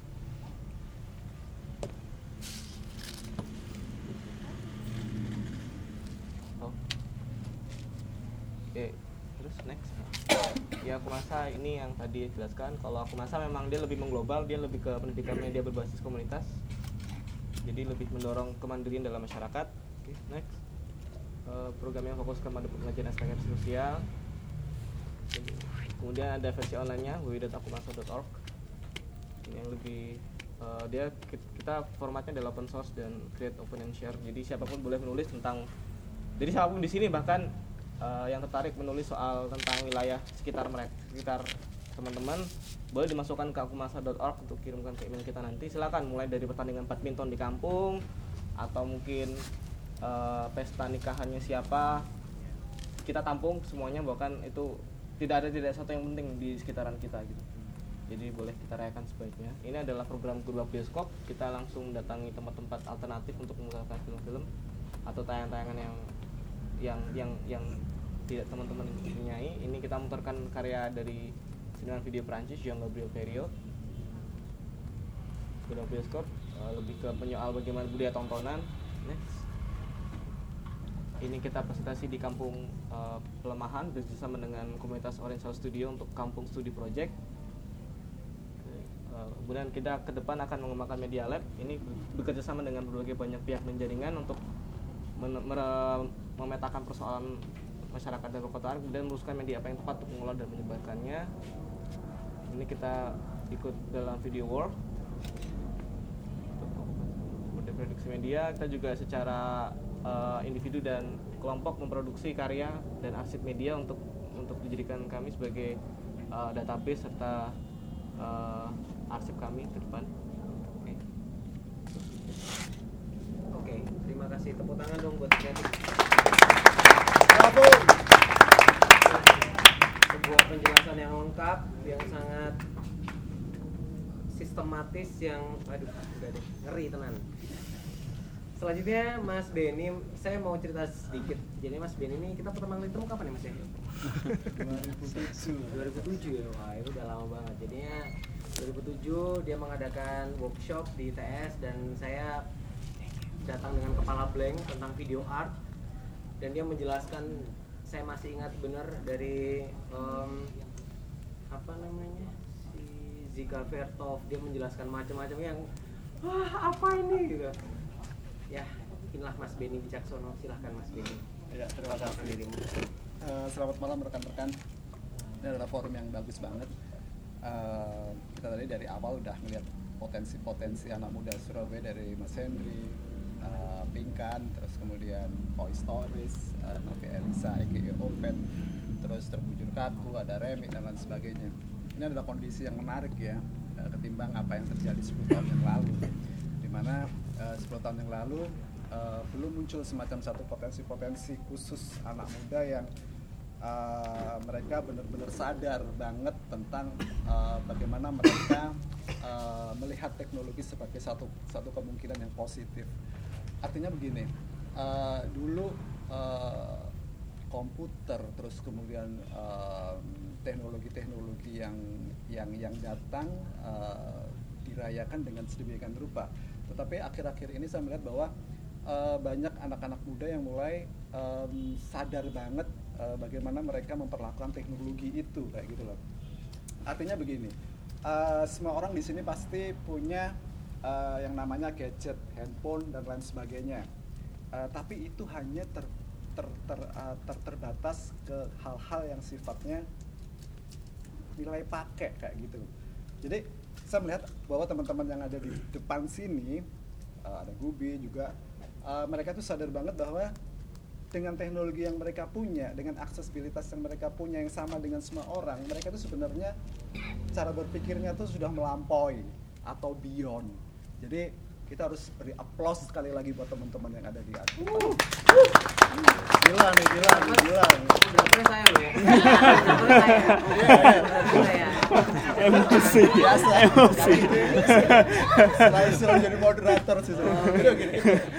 Oke, terus next. Ya Akumasa ini yang tadi jelaskan. Kalau Akumasa memang dia lebih mengglobal, dia lebih ke pendidikan media berbasis komunitas. Jadi lebih mendorong kemandirian dalam masyarakat. Oke, next. Uh, program yang fokus kepada pengajian aspek sosial. Kemudian ada versi online-nya w w w dot akumasa dot org. Ini yang lebih uh, dia kita formatnya adalah open source dan create open and share. Jadi siapapun boleh menulis tentang. Jadi siapapun di sini bahkan Uh, yang tertarik menulis soal tentang wilayah sekitar mereka, sekitar teman-teman, boleh dimasukkan ke akumasa dot org untuk kirimkan ke email kita nanti. Silakan, mulai dari pertandingan badminton di kampung, atau mungkin uh, pesta nikahannya siapa, kita tampung semuanya, bahkan itu tidak ada tidak satu yang penting di sekitaran kita gitu. Jadi boleh kita rayakan sebaiknya. Ini adalah program Gerbang Bioskop. Kita langsung datangi tempat-tempat alternatif untuk memutarkan film-film atau tayangan-tayangan yang yang yang yang tidak teman-teman punyai. Ini kita memutarkan karya dari seniman video Prancis Jean Gabriel Perriot. bidang bioskop, uh, lebih ke penyoal bagaimana budaya tontonan. Next. Ini kita presentasi di Kampung uh, Pelemahan bersama dengan komunitas Oriental Studio untuk Kampung Studi Project. Uh, kemudian kita ke depan akan mengembangkan media lab. Ini bekerja sama dengan berbagai banyak pihak dan jaringan untuk men- mere- memetakan persoalan masyarakat dan perkotaan, kemudian merumuskan media apa yang tepat untuk mengelola dan menyebarkannya. Ini kita ikut dalam video war seperti produksi media. Kita juga secara uh, individu dan kelompok memproduksi karya dan arsip media untuk untuk dijadikan kami sebagai uh, database serta uh, arsip kami ke depan. Oke, Oke, terima kasih. Tepuk tangan dong buat kreatif. Bravo. Sebuah penjelasan yang lengkap, yang sangat sistematis, yang aduh udah deh, ngeri tenan. Selanjutnya Mas Benny, saya mau cerita sedikit. Jadi Mas Benny ini kita pertama kali ketemu kapan ya Mas ya? dua ribu tujuh ya, wah itu udah lama banget. Jadinya dua ribu tujuh dia mengadakan workshop di I T S dan saya datang dengan kepala blank tentang video art, dan dia menjelaskan, saya masih ingat benar dari um, apa namanya si Zika Vertov, dia menjelaskan macam-macam yang wah apa ini gitu. Ya, inilah Mas Benny Wicaksono, silahkan Mas Benny. Ya, terima kasih. Dirimu. Uh, selamat malam rekan-rekan. Ini adalah forum yang bagus banget. Uh, kita tadi dari awal udah ngeliat potensi-potensi anak muda Surabaya, dari Mas Henry, uh, Pinkan, terus kemudian Koi Stories, uh, Novi Elisa, A K A Open, terus Terbujur Kaku, ada Remi dan lain sebagainya. Ini adalah kondisi yang menarik ya, uh, ketimbang apa yang terjadi sepuluh tahun yang lalu, dimana uh, sepuluh tahun yang lalu uh, belum muncul semacam satu potensi-potensi khusus anak muda yang uh, mereka benar-benar sadar banget tentang uh, bagaimana mereka uh, melihat teknologi sebagai satu satu kemungkinan yang positif. Artinya begini, uh, dulu uh, komputer, terus kemudian uh, teknologi-teknologi yang yang yang datang uh, dirayakan dengan sedemikian rupa. Tetapi akhir-akhir ini saya melihat bahwa uh, banyak anak-anak muda yang mulai um, sadar banget uh, bagaimana mereka memperlakukan teknologi itu, kayak gitu loh. Artinya begini, uh, semua orang di sini pasti punya uh, yang namanya gadget, handphone dan lain sebagainya. Uh, tapi itu hanya ter, ter, ter, uh, ter, terbatas ke hal-hal yang sifatnya nilai pakai kayak gitu. Jadi saya melihat bahwa teman-teman yang ada di depan sini, uh, ada Gubi juga, uh, mereka tuh sadar banget bahwa dengan teknologi yang mereka punya, dengan aksesibilitas yang mereka punya yang sama dengan semua orang, mereka tuh sebenarnya cara berpikirnya tuh sudah melampaui atau beyond. Jadi kita harus beri aplaus sekali lagi buat teman-teman yang ada di atas. Uh. Gila nih, gila nih, gila nih. Bener-bener saya loh ya. Bener-bener saya. Bener-bener saya. Emosi, biasa emosi. Saya sudah jadi moderator sih. Udah gini.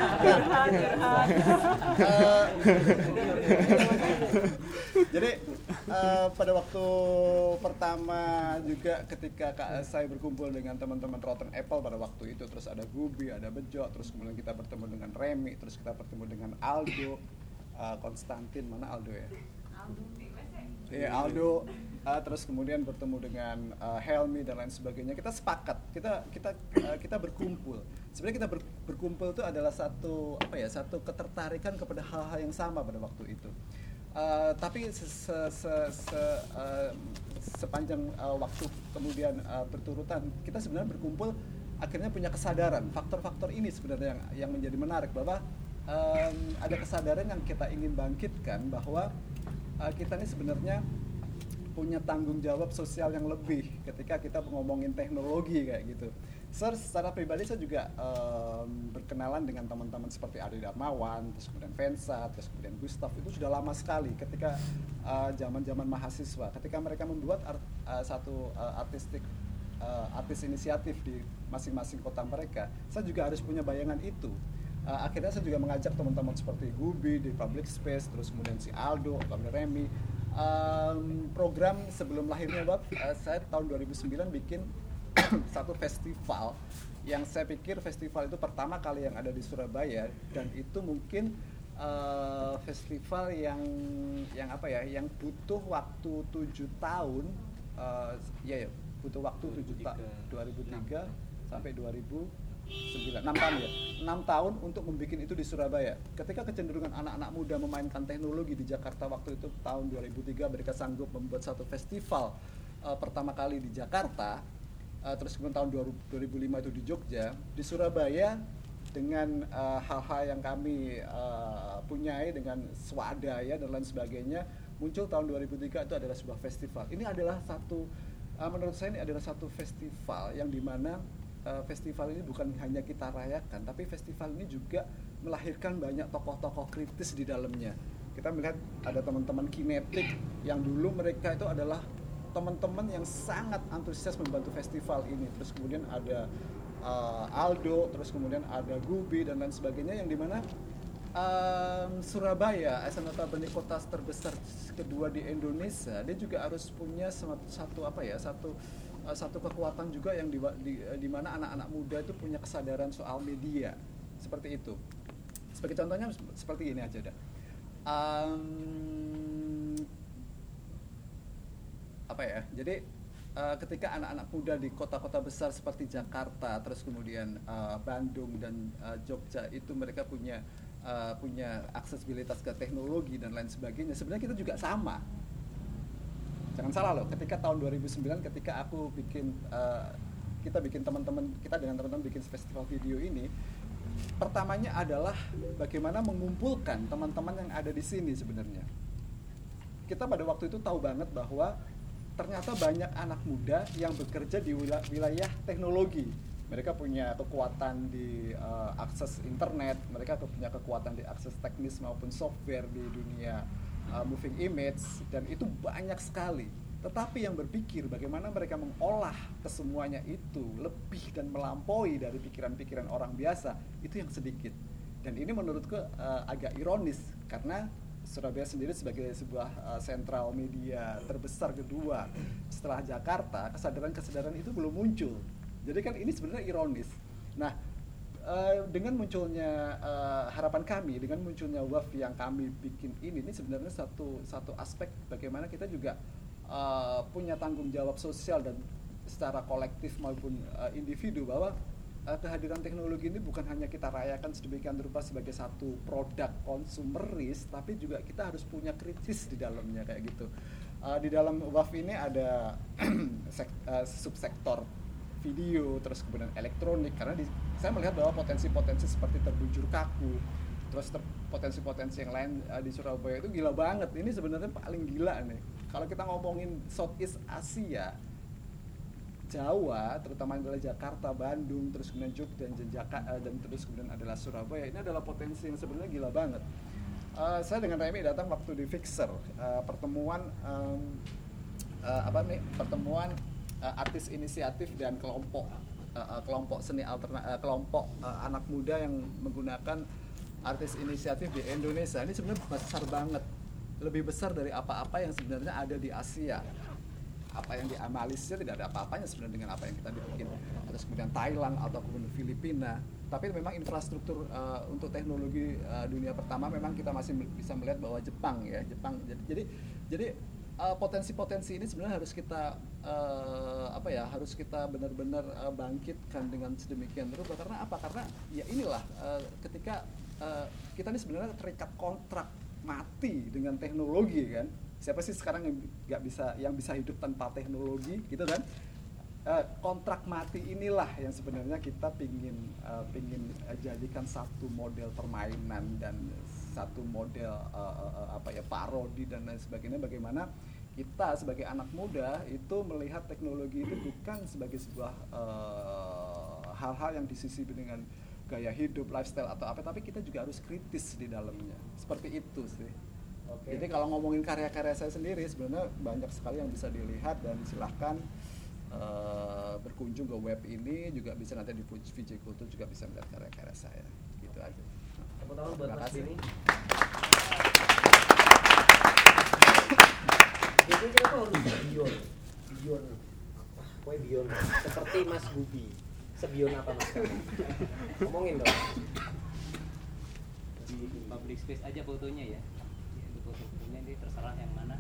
Jadi uh, pada waktu pertama juga ketika saya berkumpul dengan teman-teman Rotten Apple pada waktu itu, terus ada Gubi, ada Bejo, terus kemudian kita bertemu dengan Remi, terus kita bertemu dengan Aldo, uh, Konstantin, mana Aldo ya? Aldo. Iya, Aldo. Uh, terus kemudian bertemu dengan uh, Helmi dan lain sebagainya. Kita sepakat, kita kita uh, kita berkumpul. Sebenarnya kita ber, berkumpul itu adalah satu apa ya, satu ketertarikan kepada hal-hal yang sama pada waktu itu. Uh, tapi se, se, se, se, uh, sepanjang uh, waktu kemudian uh, berturutan, kita sebenarnya berkumpul akhirnya punya kesadaran. Faktor-faktor ini sebenarnya yang yang menjadi menarik, bahwa um, ada kesadaran yang kita ingin bangkitkan bahwa uh, kita ini sebenarnya punya tanggung jawab sosial yang lebih ketika kita ngomongin teknologi kayak gitu. Sir, secara pribadi saya juga um, berkenalan dengan teman-teman seperti Adi Darmawan, terus kemudian Vensa, terus kemudian Gustav, itu sudah lama sekali ketika uh, zaman-zaman mahasiswa, ketika mereka membuat art, uh, satu uh, artistik uh, artis inisiatif di masing-masing kota mereka. Saya juga harus punya bayangan itu. Uh, akhirnya saya juga mengajak teman-teman seperti Gubi di Public Space, terus kemudian si Aldo, kemudian Remi. Um, program sebelum lahirnya Bob, uh, saya tahun dua ribu sembilan bikin satu festival yang saya pikir festival itu pertama kali yang ada di Surabaya, dan itu mungkin uh, festival yang yang apa ya, yang butuh waktu tujuh tahun, uh, ya ya butuh waktu tujuh tahun, dua ribu tiga sampai dua ribu sembilan, enam tahun ya, enam tahun untuk membuat itu di Surabaya. Ketika kecenderungan anak-anak muda memainkan teknologi di Jakarta waktu itu tahun dua ribu tiga, mereka sanggup membuat satu festival uh, pertama kali di Jakarta, uh, terus kemudian tahun dua ribu lima itu di Jogja, di Surabaya dengan uh, hal-hal yang kami uh, punyai dengan swadaya dan lain sebagainya, muncul tahun dua ribu tiga itu adalah sebuah festival. Ini adalah satu, uh, menurut saya ini adalah satu festival yang dimana Uh, festival ini bukan hanya kita rayakan, tapi festival ini juga melahirkan banyak tokoh-tokoh kritis di dalamnya. Kita melihat ada teman-teman kinetik yang dulu mereka itu adalah teman-teman yang sangat antusias membantu festival ini. Terus kemudian ada uh, Aldo, terus kemudian ada Gubi dan lain sebagainya, yang dimana um, Surabaya, as notabene kota terbesar kedua di Indonesia, dia juga harus punya satu apa ya, satu satu kekuatan juga yang di, di, di mana anak-anak muda itu punya kesadaran soal media seperti itu. Sebagai contohnya seperti ini aja dah. Um, apa ya? Jadi uh, ketika anak-anak muda di kota-kota besar seperti Jakarta, terus kemudian uh, Bandung dan uh, Jogja itu mereka punya uh, punya aksesibilitas ke teknologi dan lain sebagainya. Sebenarnya kita juga sama. Jangan salah loh, ketika tahun dua ribu sembilan ketika aku bikin uh, kita bikin teman-teman kita dengan teman-teman bikin festival video ini, pertamanya adalah bagaimana mengumpulkan teman-teman yang ada di sini sebenarnya. Kita pada waktu itu tahu banget bahwa ternyata banyak anak muda yang bekerja di wilayah teknologi. Mereka punya kekuatan di uh, akses internet, mereka punya kekuatan di akses teknis maupun software di dunia Uh, moving image, dan itu banyak sekali. Tetapi yang berpikir bagaimana mereka mengolah kesemuanya itu lebih dan melampaui dari pikiran-pikiran orang biasa, itu yang sedikit. Dan ini menurutku uh, agak ironis, karena Surabaya sendiri sebagai sebuah uh, sentral media terbesar kedua setelah Jakarta, kesadaran-kesadaran itu belum muncul. Jadi kan ini sebenarnya ironis. Nah, Uh, dengan munculnya uh, harapan kami, dengan munculnya W A F yang kami bikin ini, ini sebenarnya satu satu aspek bagaimana kita juga uh, punya tanggung jawab sosial dan secara kolektif maupun uh, individu, bahwa uh, kehadiran teknologi ini bukan hanya kita rayakan sedemikian rupa sebagai satu produk konsumeris, tapi juga kita harus punya kritis di dalamnya kayak gitu. Uh, di dalam W A F ini ada sek- uh, subsektor video, terus kemudian elektronik, karena di, saya melihat bahwa potensi-potensi seperti terbujur kaku, terus ter, potensi-potensi yang lain uh, di Surabaya itu gila banget. Ini sebenarnya paling gila nih. Kalau kita ngomongin Southeast Asia, Jawa, terutama adalah Jakarta, Bandung, terus kemudian Jogja dan Jakarta, uh, dan terus kemudian adalah Surabaya. Ini adalah potensi yang sebenarnya gila banget. Uh, saya dengan Remy datang waktu di Fixer, uh, pertemuan um, uh, apa nih? Pertemuan Uh, artis inisiatif dan kelompok uh, uh, kelompok seni alternatif, uh, kelompok uh, anak muda yang menggunakan artis inisiatif di Indonesia. Ini sebenarnya besar banget, lebih besar dari apa-apa yang sebenarnya ada di Asia. Apa yang di Malaysia tidak ada apa-apanya sebenarnya dengan apa yang kita bikin. Terus kemudian Thailand atau kemudian Filipina. Tapi memang infrastruktur uh, untuk teknologi uh, dunia pertama memang kita masih bisa melihat bahwa Jepang ya, Jepang. Jadi jadi, jadi Uh, potensi-potensi ini sebenarnya harus kita uh, apa ya harus kita benar-benar uh, bangkitkan dengan sedemikian rupa. Karena apa? Karena ya inilah uh, ketika uh, kita ini sebenarnya terikat kontrak mati dengan teknologi kan. Siapa sih sekarang yang nggak bisa yang bisa hidup tanpa teknologi gitu kan? Uh, kontrak mati inilah yang sebenarnya kita pingin uh, pingin uh, jadikan satu model permainan dan satu model uh, uh, apa ya parodi dan lain sebagainya, bagaimana kita sebagai anak muda itu melihat teknologi itu bukan sebagai sebuah uh, hal-hal yang disisipi dengan gaya hidup, lifestyle atau apa, tapi kita juga harus kritis di dalamnya. Seperti itu sih. Okay. Jadi kalau ngomongin karya-karya saya sendiri sebenarnya banyak sekali yang bisa dilihat, dan silahkan uh, berkunjung ke web ini, juga bisa nanti di V J Kultur juga bisa melihat karya-karya saya. Gitu aja. Tepuk tangan buat Mas Bini. Jadi kita tuh harus beyond, beyond, wah, beyond seperti Mas Gubi. Sebion apa mas? Ngomongin dong. Di public space aja fotonya ya. Jadi foto-fotonya ini terserah yang mana.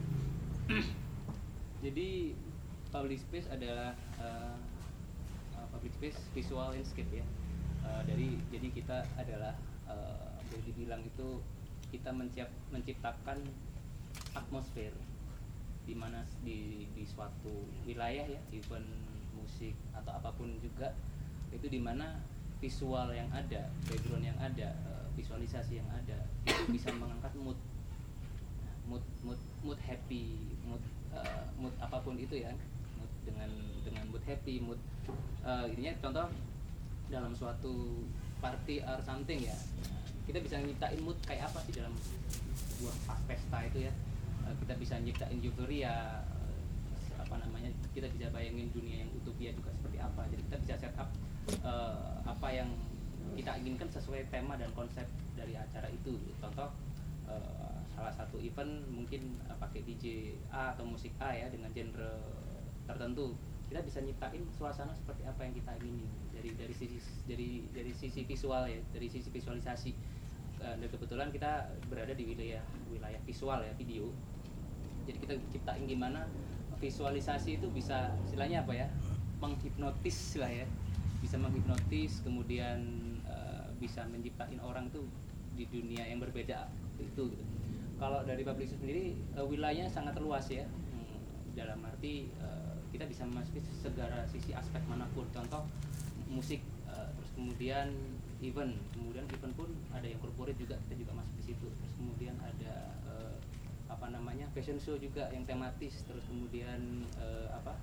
Jadi public space adalah uh, uh, public space visual landscape ya. Uh, dari jadi kita adalah uh, boleh dibilang itu kita menciap, menciptakan atmosfer di mana di di suatu wilayah ya, event musik atau apapun juga, itu di mana visual yang ada, background yang ada, uh, visualisasi yang ada itu bisa mengangkat mood mood mood mood happy, mood uh, mood apapun itu ya, mood dengan dengan mood happy, mood uh, ininya contoh dalam suatu party or something ya, kita bisa nyiptain mood kayak apa sih dalam sebuah pesta itu ya. Uh, kita bisa nyiptain euforia, uh, apa namanya, kita bisa bayangin dunia yang utopia juga seperti apa. Jadi kita bisa set up uh, apa yang kita inginkan sesuai tema dan konsep dari acara itu. Contoh uh, salah satu event mungkin uh, pakai D J A atau musik A ya dengan genre tertentu, kita bisa nyiptain suasana seperti apa yang kita ingini dari dari sisi dari dari sisi visual ya, dari sisi visualisasi. Uh, dan kebetulan kita berada di wilayah wilayah visual ya, video. Jadi kita ciptain gimana visualisasi itu bisa istilahnya apa ya, menghipnotis lah ya, bisa menghipnotis, kemudian uh, bisa menciptain orang tuh di dunia yang berbeda itu gitu. Kalau dari public space sendiri uh, wilayahnya sangat luas ya, hmm, dalam arti uh, kita bisa memasuki segala sisi aspek manapun. Contoh musik, uh, terus kemudian event, kemudian event pun ada yang corporate juga, kita juga masuk di situ. Terus kemudian ada uh, apa namanya fashion show juga yang tematis, terus kemudian uh, apa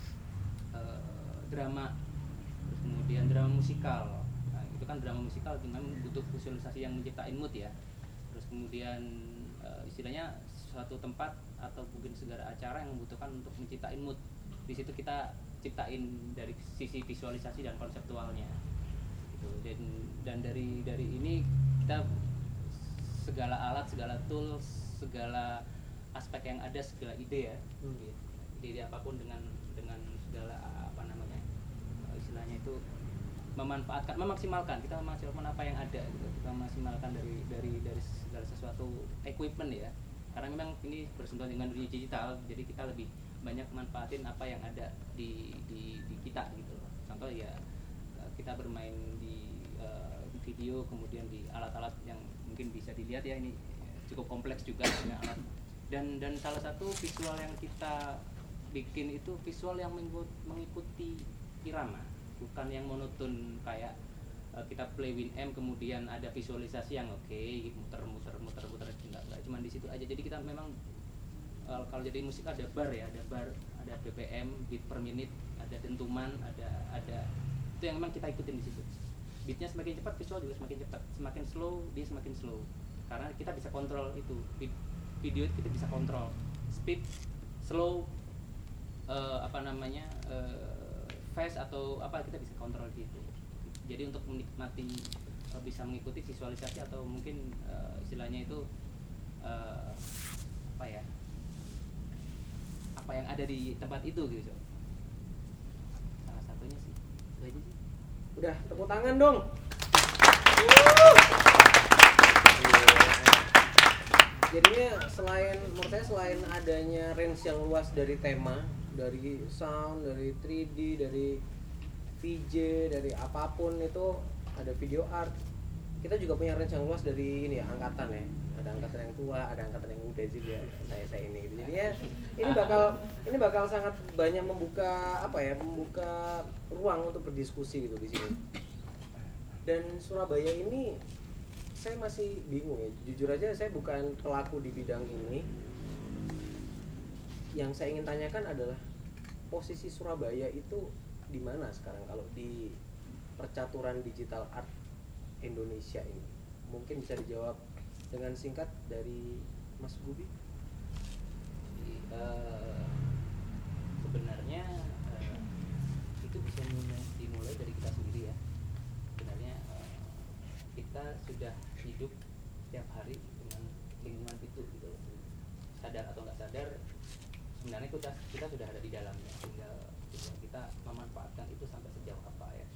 uh, drama, terus kemudian drama musikal. Nah, itu kan drama musikal dengan butuh visualisasi yang menciptain mood ya. Terus kemudian uh, istilahnya suatu tempat atau mungkin segala acara yang membutuhkan untuk menciptain mood. Di situ kita ciptain dari sisi visualisasi dan konseptualnya. Gitu. Dan dan dari dari ini kita segala alat, segala tools, segala aspek yang ada, segala ide ya, hmm. gitu. Ide apapun dengan dengan segala apa namanya istilahnya itu memanfaatkan, memaksimalkan, kita memaksimalkan apa yang ada gitu. Kita memaksimalkan dari dari dari segala sesuatu equipment ya, karena memang ini bersentuhan dengan dunia digital, jadi kita lebih banyak manfaatin apa yang ada di di, di kita gitu. Contoh ya kita bermain di uh, video, kemudian di alat-alat yang mungkin bisa dilihat ya, ini cukup kompleks juga punya alat. Dan dan salah satu visual yang kita bikin itu visual yang mengikuti irama, bukan yang monoton kayak uh, kita play Win M kemudian ada visualisasi yang oke okay, muter-muter muter-muter, enggak, enggak cuma di situ aja. Jadi kita memang uh, kalau jadi musik ada bar ya, ada bar, ada B P M, beat per menit, ada dentuman, ada ada itu yang memang kita ikutin di situ. Beatnya semakin cepat, visual juga semakin cepat. Semakin slow, dia semakin slow. Karena kita bisa kontrol itu. Video kita bisa kontrol speed, slow, uh, apa namanya, uh, fast atau apa, kita bisa kontrol gitu. Jadi untuk menikmati, uh, bisa mengikuti visualisasi atau mungkin uh, istilahnya itu uh, apa ya, apa yang ada di tempat itu gitu. Salah satunya sih itu aja sih. Udah, tepuk tangan dong. Jadinya selain, menurut saya selain adanya range yang luas dari tema, dari sound, dari tiga D, dari V J, dari apapun itu, ada video art, kita juga punya range yang luas dari ini ya, angkatan ya. Ada angkatan yang tua, ada angkatan yang muda juga, saya saya ini gitu. Jadinya ini bakal ini bakal sangat banyak membuka apa ya, membuka ruang untuk berdiskusi gitu di sini. Dan Surabaya ini saya masih bingung ya, jujur aja saya bukan pelaku di bidang ini. Yang saya ingin tanyakan adalah posisi Surabaya itu di mana sekarang kalau di percaturan digital art Indonesia ini? Mungkin bisa dijawab dengan singkat dari Mas Gubi. Uh, sebenarnya uh, itu bisa dimulai, dimulai dari kita sendiri ya. Sebenarnya uh, kita sudah hidup setiap hari dengan lingkungan itu gitu. Sadar atau nggak sadar, sebenarnya kita kita sudah ada di dalamnya. Tinggal, tinggal kita memanfaatkan itu sampai sejauh apa ya.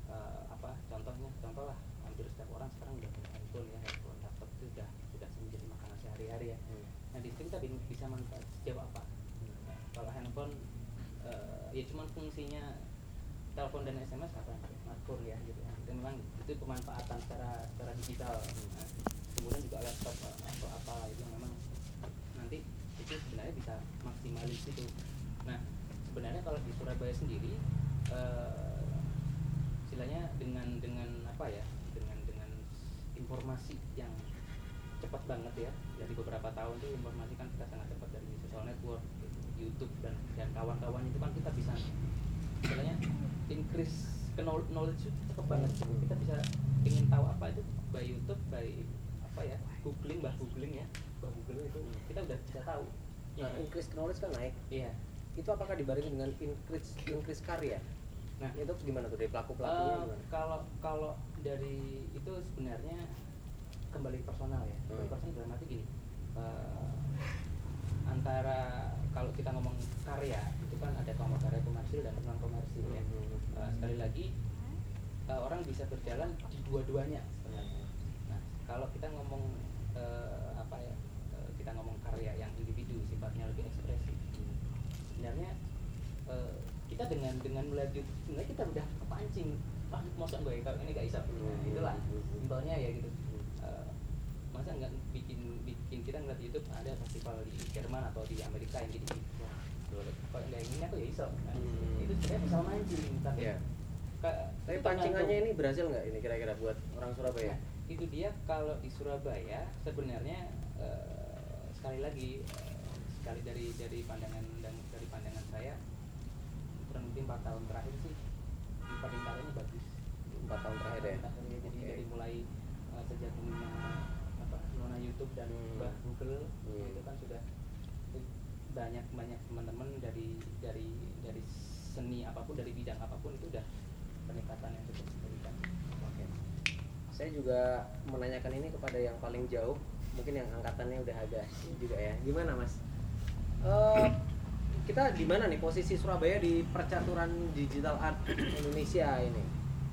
uh, apa contohnya contoh lah hampir setiap orang sekarang udah punya handphone ya, handphone laptop itu sudah sudah menjadi makanan sehari-hari ya. Hmm. Nah di situ kita bisa manfaat sejauh apa? Hmm. Nah, kalau handphone uh, ya cuma fungsinya telepon dan S M S apa smartphone ya gitu ya. Itu memang itu pemanfaatan secara secara digital. Nah, kemudian juga laptop atau apa itu memang nanti itu sebenarnya bisa maksimalis itu. Nah sebenarnya kalau di Surabaya sendiri uh, istilahnya dengan dengan apa ya dengan dengan informasi yang cepat banget ya, dari beberapa tahun itu informasi kan kita sangat cepat dari social network, YouTube dan dan kawan-kawan itu kan kita bisa istilahnya increase ke knowledge itu cepat banget. Kita bisa ingin tahu apa itu by YouTube, by apa ya googling, bah googling ya, bah googling itu kita udah bisa tahu. Nah, increase knowledge kan naik. Iya. Itu apakah dibarengi dengan increase increase karya? Nah, itu gimana tuh dari pelaku-pelakunya uh, gimana? Kalau kalau dari itu sebenarnya kembali personal ya. Kembali Hmm. personal dalam arti gini. Uh, antara kalau kita ngomong karya itu kan ada kelompok karya komersil dan non komersil ya. Uh, sekali lagi uh, orang bisa berjalan di dua-duanya sebenarnya. Nah, kalau kita ngomong uh, apa ya? Uh, kita ngomong karya yang individu sifatnya lebih ekspresif. Sebenarnya uh, kita dengan dengan melihat YouTube sebenarnya kita udah kepancing. Ah, masa gue kalau ini gak bisa. Nah, itulah simpelnya ya gitu. Uh, masa nggak bikin bikin kita ngeliat YouTube ada festival di Jerman atau di Amerika yang jadi kalau nggak ingin aku ya iso. Nah, hmm. itu sebenarnya bisa mancing tapi yeah. Ka- tapi pancingannya ini berhasil nggak ini kira-kira buat orang Surabaya? Nah, itu dia kalau di Surabaya sebenarnya uh, sekali lagi uh, sekali dari dari pandangan dan dari pandangan saya kurang lebih empat tahun terakhir sih paling-palingnya bagus. Empat tahun terakhir ya. Jadi Okay. dari mulai uh, sejak punya apa Nona YouTube dan Hmm. Mbah Google Hmm. itu kan sudah banyak banyak teman-teman dari dari dari seni apapun, dari bidang apapun itu udah peningkatan yang cukup signifikan. Oke. Saya juga menanyakan ini kepada yang paling jauh, mungkin yang angkatannya udah agak juga ya. Gimana Mas? Uh, kita di mana nih posisi Surabaya di percaturan digital art Indonesia ini?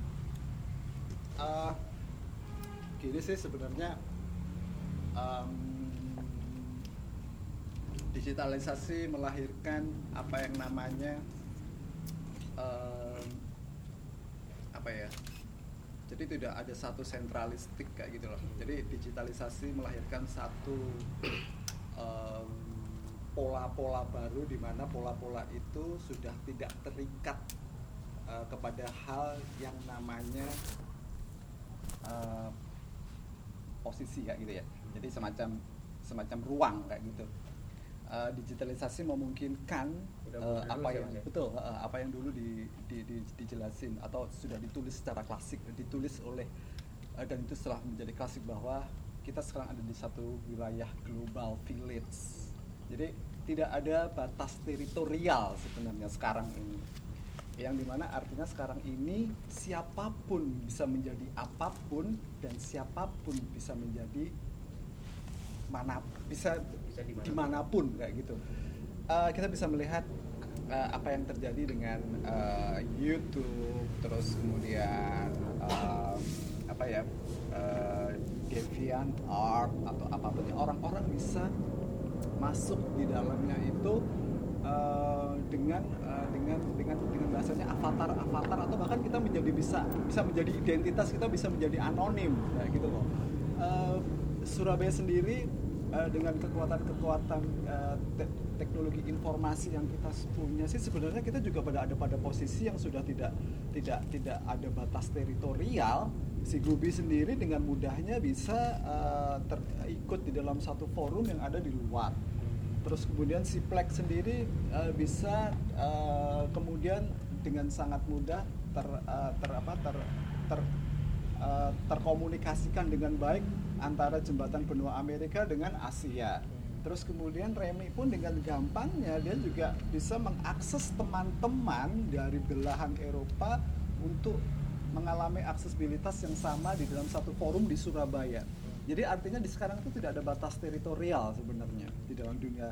Uh, gini sih sebenarnya um, digitalisasi melahirkan apa yang namanya um, apa ya? Jadi tidak ada satu sentralistik kayak gitu loh. Jadi digitalisasi melahirkan satu um, pola-pola baru di mana pola-pola itu sudah tidak terikat uh, kepada hal yang namanya uh, posisi kayak gitu ya. Jadi semacam semacam ruang kayak gitu. Uh, digitalisasi memungkinkan uh, apa yang ya? betul uh, apa yang dulu di, di, di, dijelasin atau sudah ditulis secara klasik, ditulis oleh uh, dan itu setelah menjadi klasik bahwa kita sekarang ada di satu wilayah global village. Jadi tidak ada batas teritorial sebenarnya sekarang ini, yang dimana artinya sekarang ini siapapun bisa menjadi apapun dan siapapun bisa menjadi mana bisa, bisa dimanapun. dimanapun kayak gitu. Uh, kita bisa melihat uh, apa yang terjadi dengan uh, YouTube, terus kemudian uh, apa ya uh, DeviantArt atau apapun, orang-orang bisa masuk di dalamnya itu uh, dengan uh, dengan dengan dengan bahasanya avatar avatar atau bahkan kita menjadi bisa bisa menjadi identitas, kita bisa menjadi anonim kayak gitu loh. Uh, Surabaya sendiri uh, dengan kekuatan-kekuatan uh, te- teknologi informasi yang kita punya sih sebenarnya kita juga pada ada pada posisi yang sudah tidak tidak tidak ada batas teritorial. Si Gubi sendiri dengan mudahnya bisa uh, ter- ikut di dalam satu forum yang ada di luar. Terus kemudian si Plex sendiri uh, bisa uh, kemudian dengan sangat mudah ter, uh, ter apa ter, ter uh, terkomunikasikan dengan baik antara jembatan benua Amerika dengan Asia. Terus kemudian Remy pun dengan gampangnya dia juga bisa mengakses teman-teman dari belahan Eropa untuk mengalami aksesibilitas yang sama di dalam satu forum di Surabaya. Jadi artinya di sekarang itu tidak ada batas teritorial sebenarnya di dalam dunia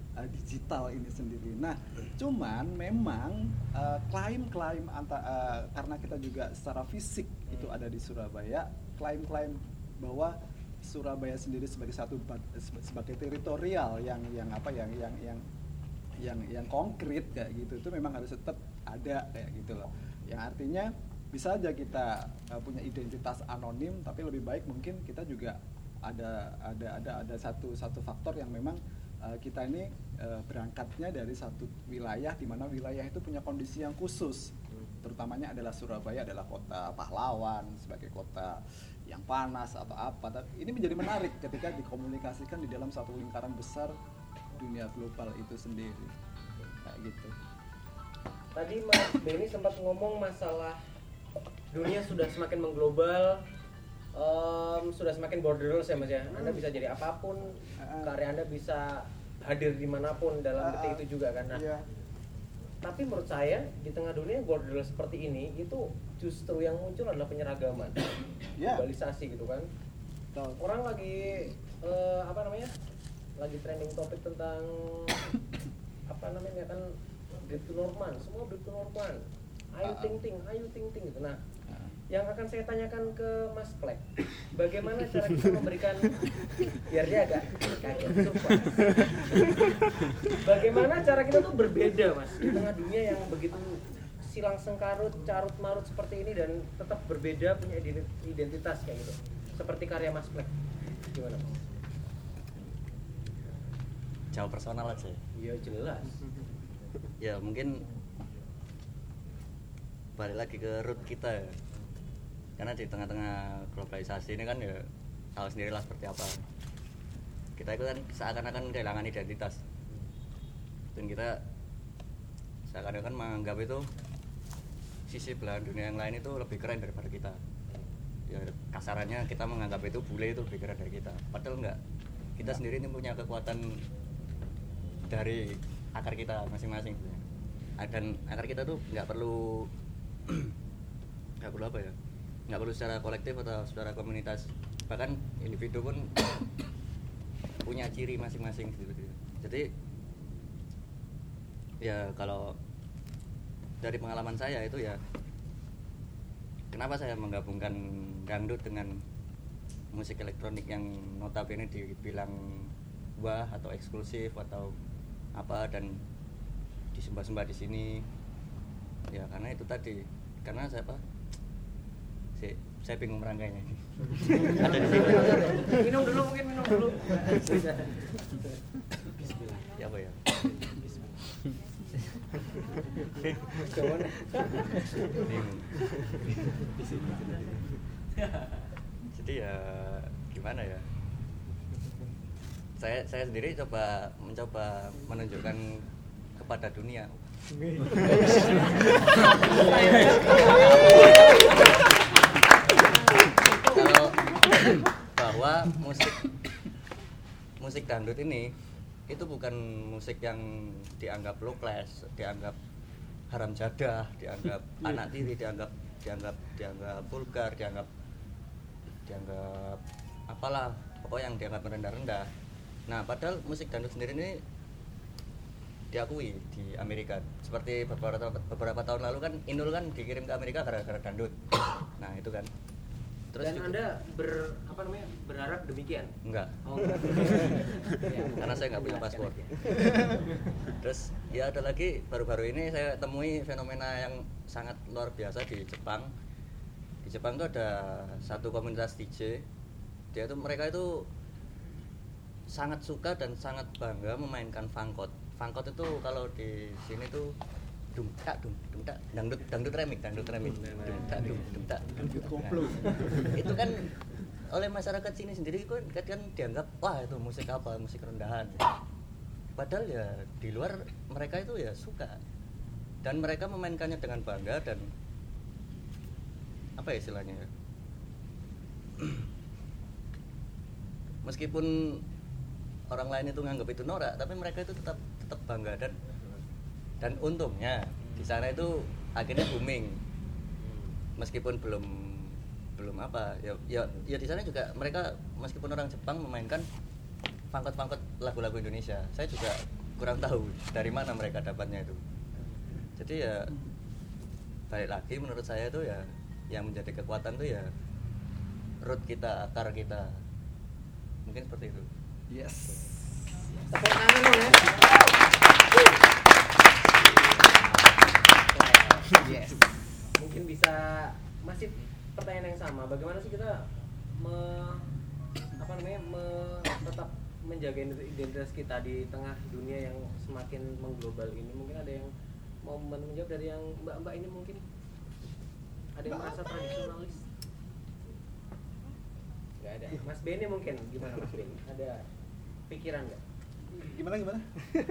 uh, digital ini sendiri. Nah, cuman memang uh, klaim-klaim anta, uh, karena kita juga secara fisik hmm. itu ada di Surabaya, klaim-klaim bahwa Surabaya sendiri sebagai satu sebagai teritorial yang yang apa yang yang yang yang yang konkret kayak gitu itu memang harus tetap ada kayak gitu loh. Yang artinya bisa aja kita uh, punya identitas anonim, tapi lebih baik mungkin kita juga ada ada ada ada satu satu faktor yang memang uh, kita ini uh, berangkatnya dari satu wilayah di mana wilayah itu punya kondisi yang khusus. Terutamanya adalah Surabaya adalah kota pahlawan, sebagai kota yang panas atau apa. Tapi ini menjadi menarik ketika dikomunikasikan di dalam satu lingkaran besar dunia global itu sendiri. Kayak gitu. Tadi Mas Benny sempat ngomong masalah dunia sudah semakin mengglobal, um, sudah semakin borderless ya Mas ya. Anda bisa jadi apapun, karya Anda bisa hadir dimanapun dalam detik itu juga kan. Nah, iya. Tapi menurut saya di tengah dunia borderless seperti ini itu justru yang muncul adalah penyeragaman, yeah. globalisasi gitu kan. Betul. Orang lagi uh, apa namanya, lagi trending topik tentang apa namanya kan break to normal, semua break to normal. Ayo ting ting, ayo ting ting gitu. Nah, yang akan saya tanyakan ke Mas Plek, bagaimana cara kita memberikan, biar dia agak kaget, sumpah. Bagaimana cara kita tuh berbeda Mas di tengah dunia yang begitu silang sengkarut, carut marut seperti ini dan tetap berbeda, punya identitas kayak gitu, seperti karya Mas Plek. Gimana Mas? Jauh personal aja. Iya jelas. Ya mungkin balik lagi ke root kita ya. Karena di tengah-tengah globalisasi ini kan ya tahu sendirilah seperti apa. Kita itu kan seakan-akan kehilangan identitas. Dan kita seakan-akan menganggap itu sisi belahan dunia yang lain itu lebih keren daripada kita. Ya kasarannya kita menganggap itu bule itu lebih keren dari kita. Padahal enggak. Kita sendiri ini punya kekuatan dari akar kita masing-masing. Dan akar kita tuh nggak perlu nggak perlu apa ya? Nggak perlu secara kolektif atau secara komunitas, bahkan individu pun punya ciri masing-masing gitu. Jadi ya kalau dari pengalaman saya itu ya, kenapa saya menggabungkan dangdut dengan musik elektronik yang notabene dibilang wah atau eksklusif atau apa dan disembah-sembah di sini ya, karena itu tadi, karena saya apa Si, saya bingung merangkainya ini. Ada di sini. Minum dulu mungkin minum dulu. Ya apa ya? Bingung. Jadi ya gimana ya? Saya saya sendiri coba mencoba menunjukkan kepada dunia. Kalau bahwa musik musik dangdut ini itu bukan musik yang dianggap low class, dianggap haram jadah, dianggap anak tiri, dianggap dianggap dianggap vulgar, dianggap dianggap apalah pokoknya yang dianggap rendah-rendah. Nah, padahal musik dangdut sendiri ini diakui di Amerika. Seperti beberapa beberapa tahun lalu kan Inul kan dikirim ke Amerika gara-gara dangdut. Nah, itu kan. Terus dan juga, Anda ber apa namanya? berharap demikian? Enggak. Oh, enggak. Ya, karena saya enggak punya paspor. Terus ya ada lagi baru-baru ini saya temui fenomena yang sangat luar biasa di Jepang. Di Jepang tuh ada satu komunitas D J. Dia tuh mereka itu sangat suka dan sangat bangga memainkan fangkot. Fangkot itu kalau di sini tuh dung tak dung dung tak dangdut dangdut remix dangdut remix dung tak dung dung tak dangdut koplo. Itu kan oleh masyarakat sini sendiri kan kan dianggap wah itu musik apa, musik rendahan. Padahal ya di luar mereka itu ya suka dan mereka memainkannya dengan bangga dan apa ya istilahnya ya? Meskipun orang lain itu nganggap itu norak, tapi mereka itu tetap tetap bangga dan dan untungnya di sana itu akhirnya booming. Meskipun belum belum apa ya ya, ya di sana juga mereka meskipun orang Jepang memainkan pangkot-pangkot lagu-lagu Indonesia. Saya juga kurang tahu dari mana mereka dapatnya itu. Jadi ya balik lagi menurut saya itu ya yang menjadi kekuatan itu ya root kita, akar kita, mungkin seperti itu. Yes. Tepuk tangan dong ya. Yes. Mungkin bisa masih pertanyaan yang sama. Bagaimana sih kita me, apa namanya me, tetap menjaga identitas kita di tengah dunia yang semakin mengglobal ini? Mungkin ada yang mau menjawab dari yang mbak-mbak ini mungkin? Ada yang merasa tradisionalis? Gak ada. Mas Benny mungkin gimana Mas Benny? Ada pikiran nggak? Gimana gimana?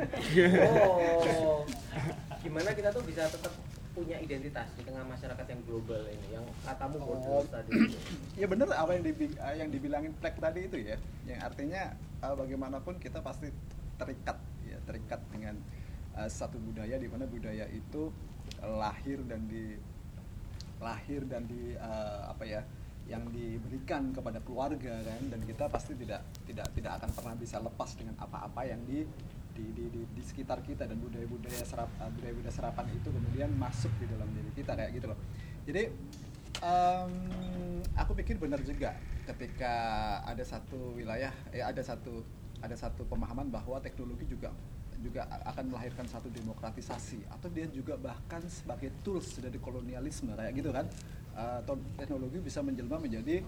Oh, gimana kita tuh bisa tetap punya identitas di tengah masyarakat yang global ini, yang katamu bodoh Oh. tadi. Ya benar apa yang dibi- yang dibilangin Plek tadi itu ya, yang artinya uh, bagaimanapun kita pasti terikat ya, terikat dengan uh, satu budaya di mana budaya itu uh, lahir dan di lahir dan di uh, apa ya, yang diberikan kepada keluarga kan, dan kita pasti tidak tidak tidak akan pernah bisa lepas dengan apa-apa yang di Di, di, di, di sekitar kita, dan budaya-budaya serap, uh, budaya-budaya serapan itu kemudian masuk di dalam diri kita kayak gitu loh. Jadi um, aku pikir benar juga ketika ada satu wilayah, eh, ada satu ada satu pemahaman bahwa teknologi juga juga akan melahirkan satu demokratisasi, atau dia juga bahkan sebagai tools dari kolonialisme kayak gitu kan. Uh, teknologi bisa menjelma menjadi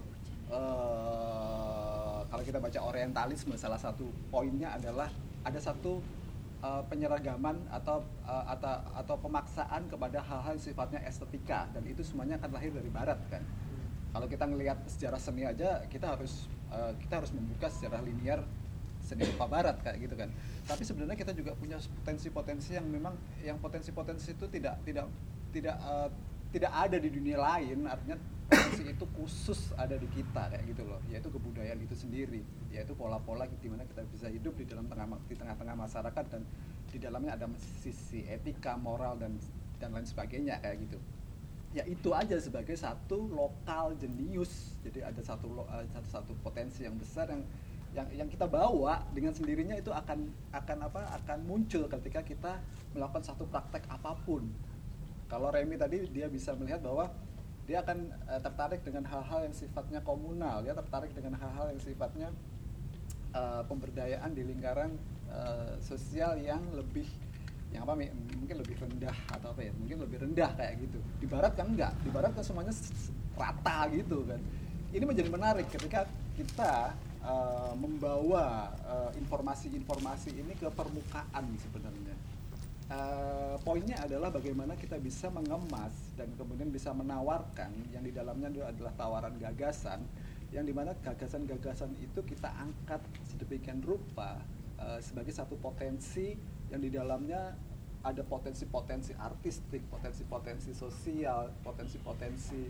uh, kalau kita baca orientalisme, salah satu poinnya adalah ada satu uh, penyeragaman atau uh, atau atau pemaksaan kepada hal-hal yang sifatnya estetika, dan itu semuanya akan lahir dari barat kan. Kalau kita ngelihat sejarah seni aja, kita harus uh, kita harus membuka sejarah linear seni rupa barat kayak gitu kan. Tapi sebenarnya kita juga punya potensi-potensi yang memang yang potensi-potensi itu tidak tidak tidak uh, tidak ada di dunia lain, artinya potensi itu khusus ada di kita kayak gitu loh, yaitu kebudayaan itu sendiri, yaitu pola-pola di mana kita bisa hidup di dalam tengah di tengah-tengah masyarakat, dan di dalamnya ada sisi etika, moral dan dan lain sebagainya kayak gitu. Ya itu aja sebagai satu lokal jenius. Jadi ada satu satu satu potensi yang besar yang yang yang kita bawa dengan sendirinya, itu akan akan apa akan muncul ketika kita melakukan satu praktek apapun. Kalau Remy tadi dia bisa melihat bahwa dia akan uh, tertarik dengan hal-hal yang sifatnya komunal, dia tertarik dengan hal-hal yang sifatnya uh, pemberdayaan di lingkaran uh, sosial yang lebih yang apa mungkin lebih rendah atau apa ya, mungkin lebih rendah kayak gitu. Di barat kan enggak, di barat kan semuanya rata gitu kan. Ini menjadi menarik ketika kita uh, membawa uh, informasi-informasi ini ke permukaan sebenarnya. Uh, poinnya adalah bagaimana kita bisa mengemas dan kemudian bisa menawarkan yang di dalamnya adalah tawaran gagasan, yang dimana gagasan-gagasan itu kita angkat sedemikian rupa uh, sebagai satu potensi yang di dalamnya ada potensi-potensi artistik, potensi-potensi sosial, potensi-potensi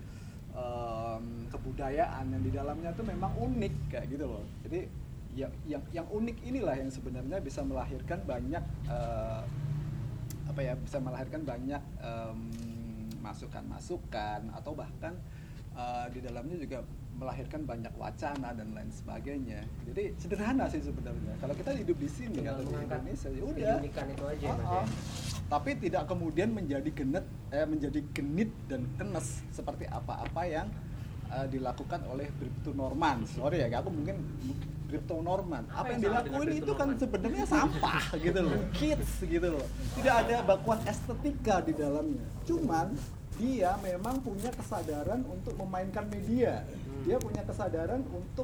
um, kebudayaan yang di dalamnya itu memang unik kayak gitu loh. Jadi yang yang yang unik inilah yang sebenarnya bisa melahirkan banyak uh, apa ya bisa melahirkan banyak um, masukan-masukan, atau bahkan uh, di dalamnya juga melahirkan banyak wacana dan lain sebagainya. Jadi sederhana sih sebenarnya. Kalau kita hidup di sini atau di Indonesia ya udah. Itu aja, uh -uh. Tapi tidak kemudian menjadi genet, eh, menjadi genit dan kenes seperti apa-apa yang uh, dilakukan oleh Bripto Norman. Sorry ya, aku mungkin Bripto Norman. Apa, apa yang, yang dilakuin itu kan sebenarnya sampah gitu loh, kids gitu loh. Tidak ada bakuan estetika di dalamnya. Cuman dia memang punya kesadaran untuk memainkan media. Dia punya kesadaran untuk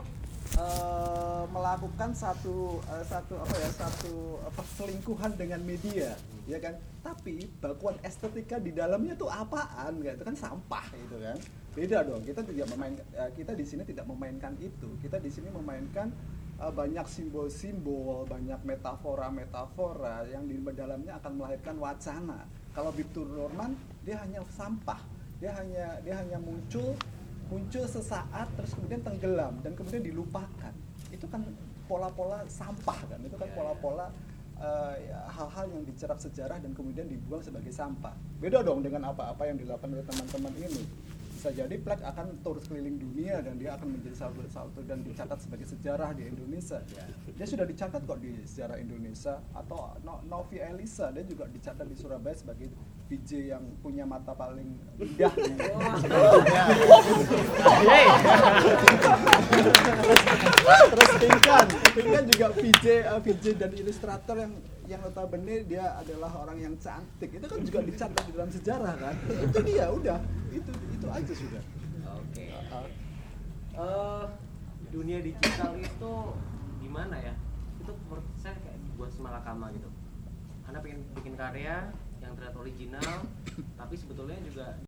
uh, melakukan satu uh, satu apa ya satu uh, perselingkuhan dengan media, ya kan? Tapi bakuan estetika di dalamnya tuh apaan? Gitu kan sampah gitu kan. Beda dong. Kita tidak memainkan uh, kita di sini tidak memainkan itu. Kita di sini memainkan uh, banyak simbol-simbol, banyak metafora-metafora yang di dalamnya akan melahirkan wacana. Kalau Bripto Norman dia hanya sampah. Dia hanya dia hanya muncul muncul sesaat terus kemudian tenggelam dan kemudian dilupakan. Itu kan pola-pola sampah kan, itu kan pola-pola uh, ya, hal-hal yang dicerap sejarah dan kemudian dibuang sebagai sampah. Beda dong dengan apa-apa yang dilakukan oleh teman-teman ini. bisa jadi Plek akan tur keliling dunia dan dia akan menjadi salah satu dan dicatat sebagai sejarah di Indonesia. Dia sudah dicatat kok di sejarah Indonesia. Atau no, Novi Elisa, dia juga dicatat di Surabaya sebagai V J yang punya mata paling indah. Terus Pinkan, Pinkan juga V J, uh, V J dan ilustrator yang yang notabene dia adalah orang yang cantik. Itu kan juga dicatat di dalam sejarah kan. Itu dia udah, itu itu aja sudah. Oke. Uh, Eh, dunia digital itu gimana ya? Itu menurut saya kayak buat semalakama gitu. Anda pengen bikin karya yang terlihat original, tapi sebetulnya juga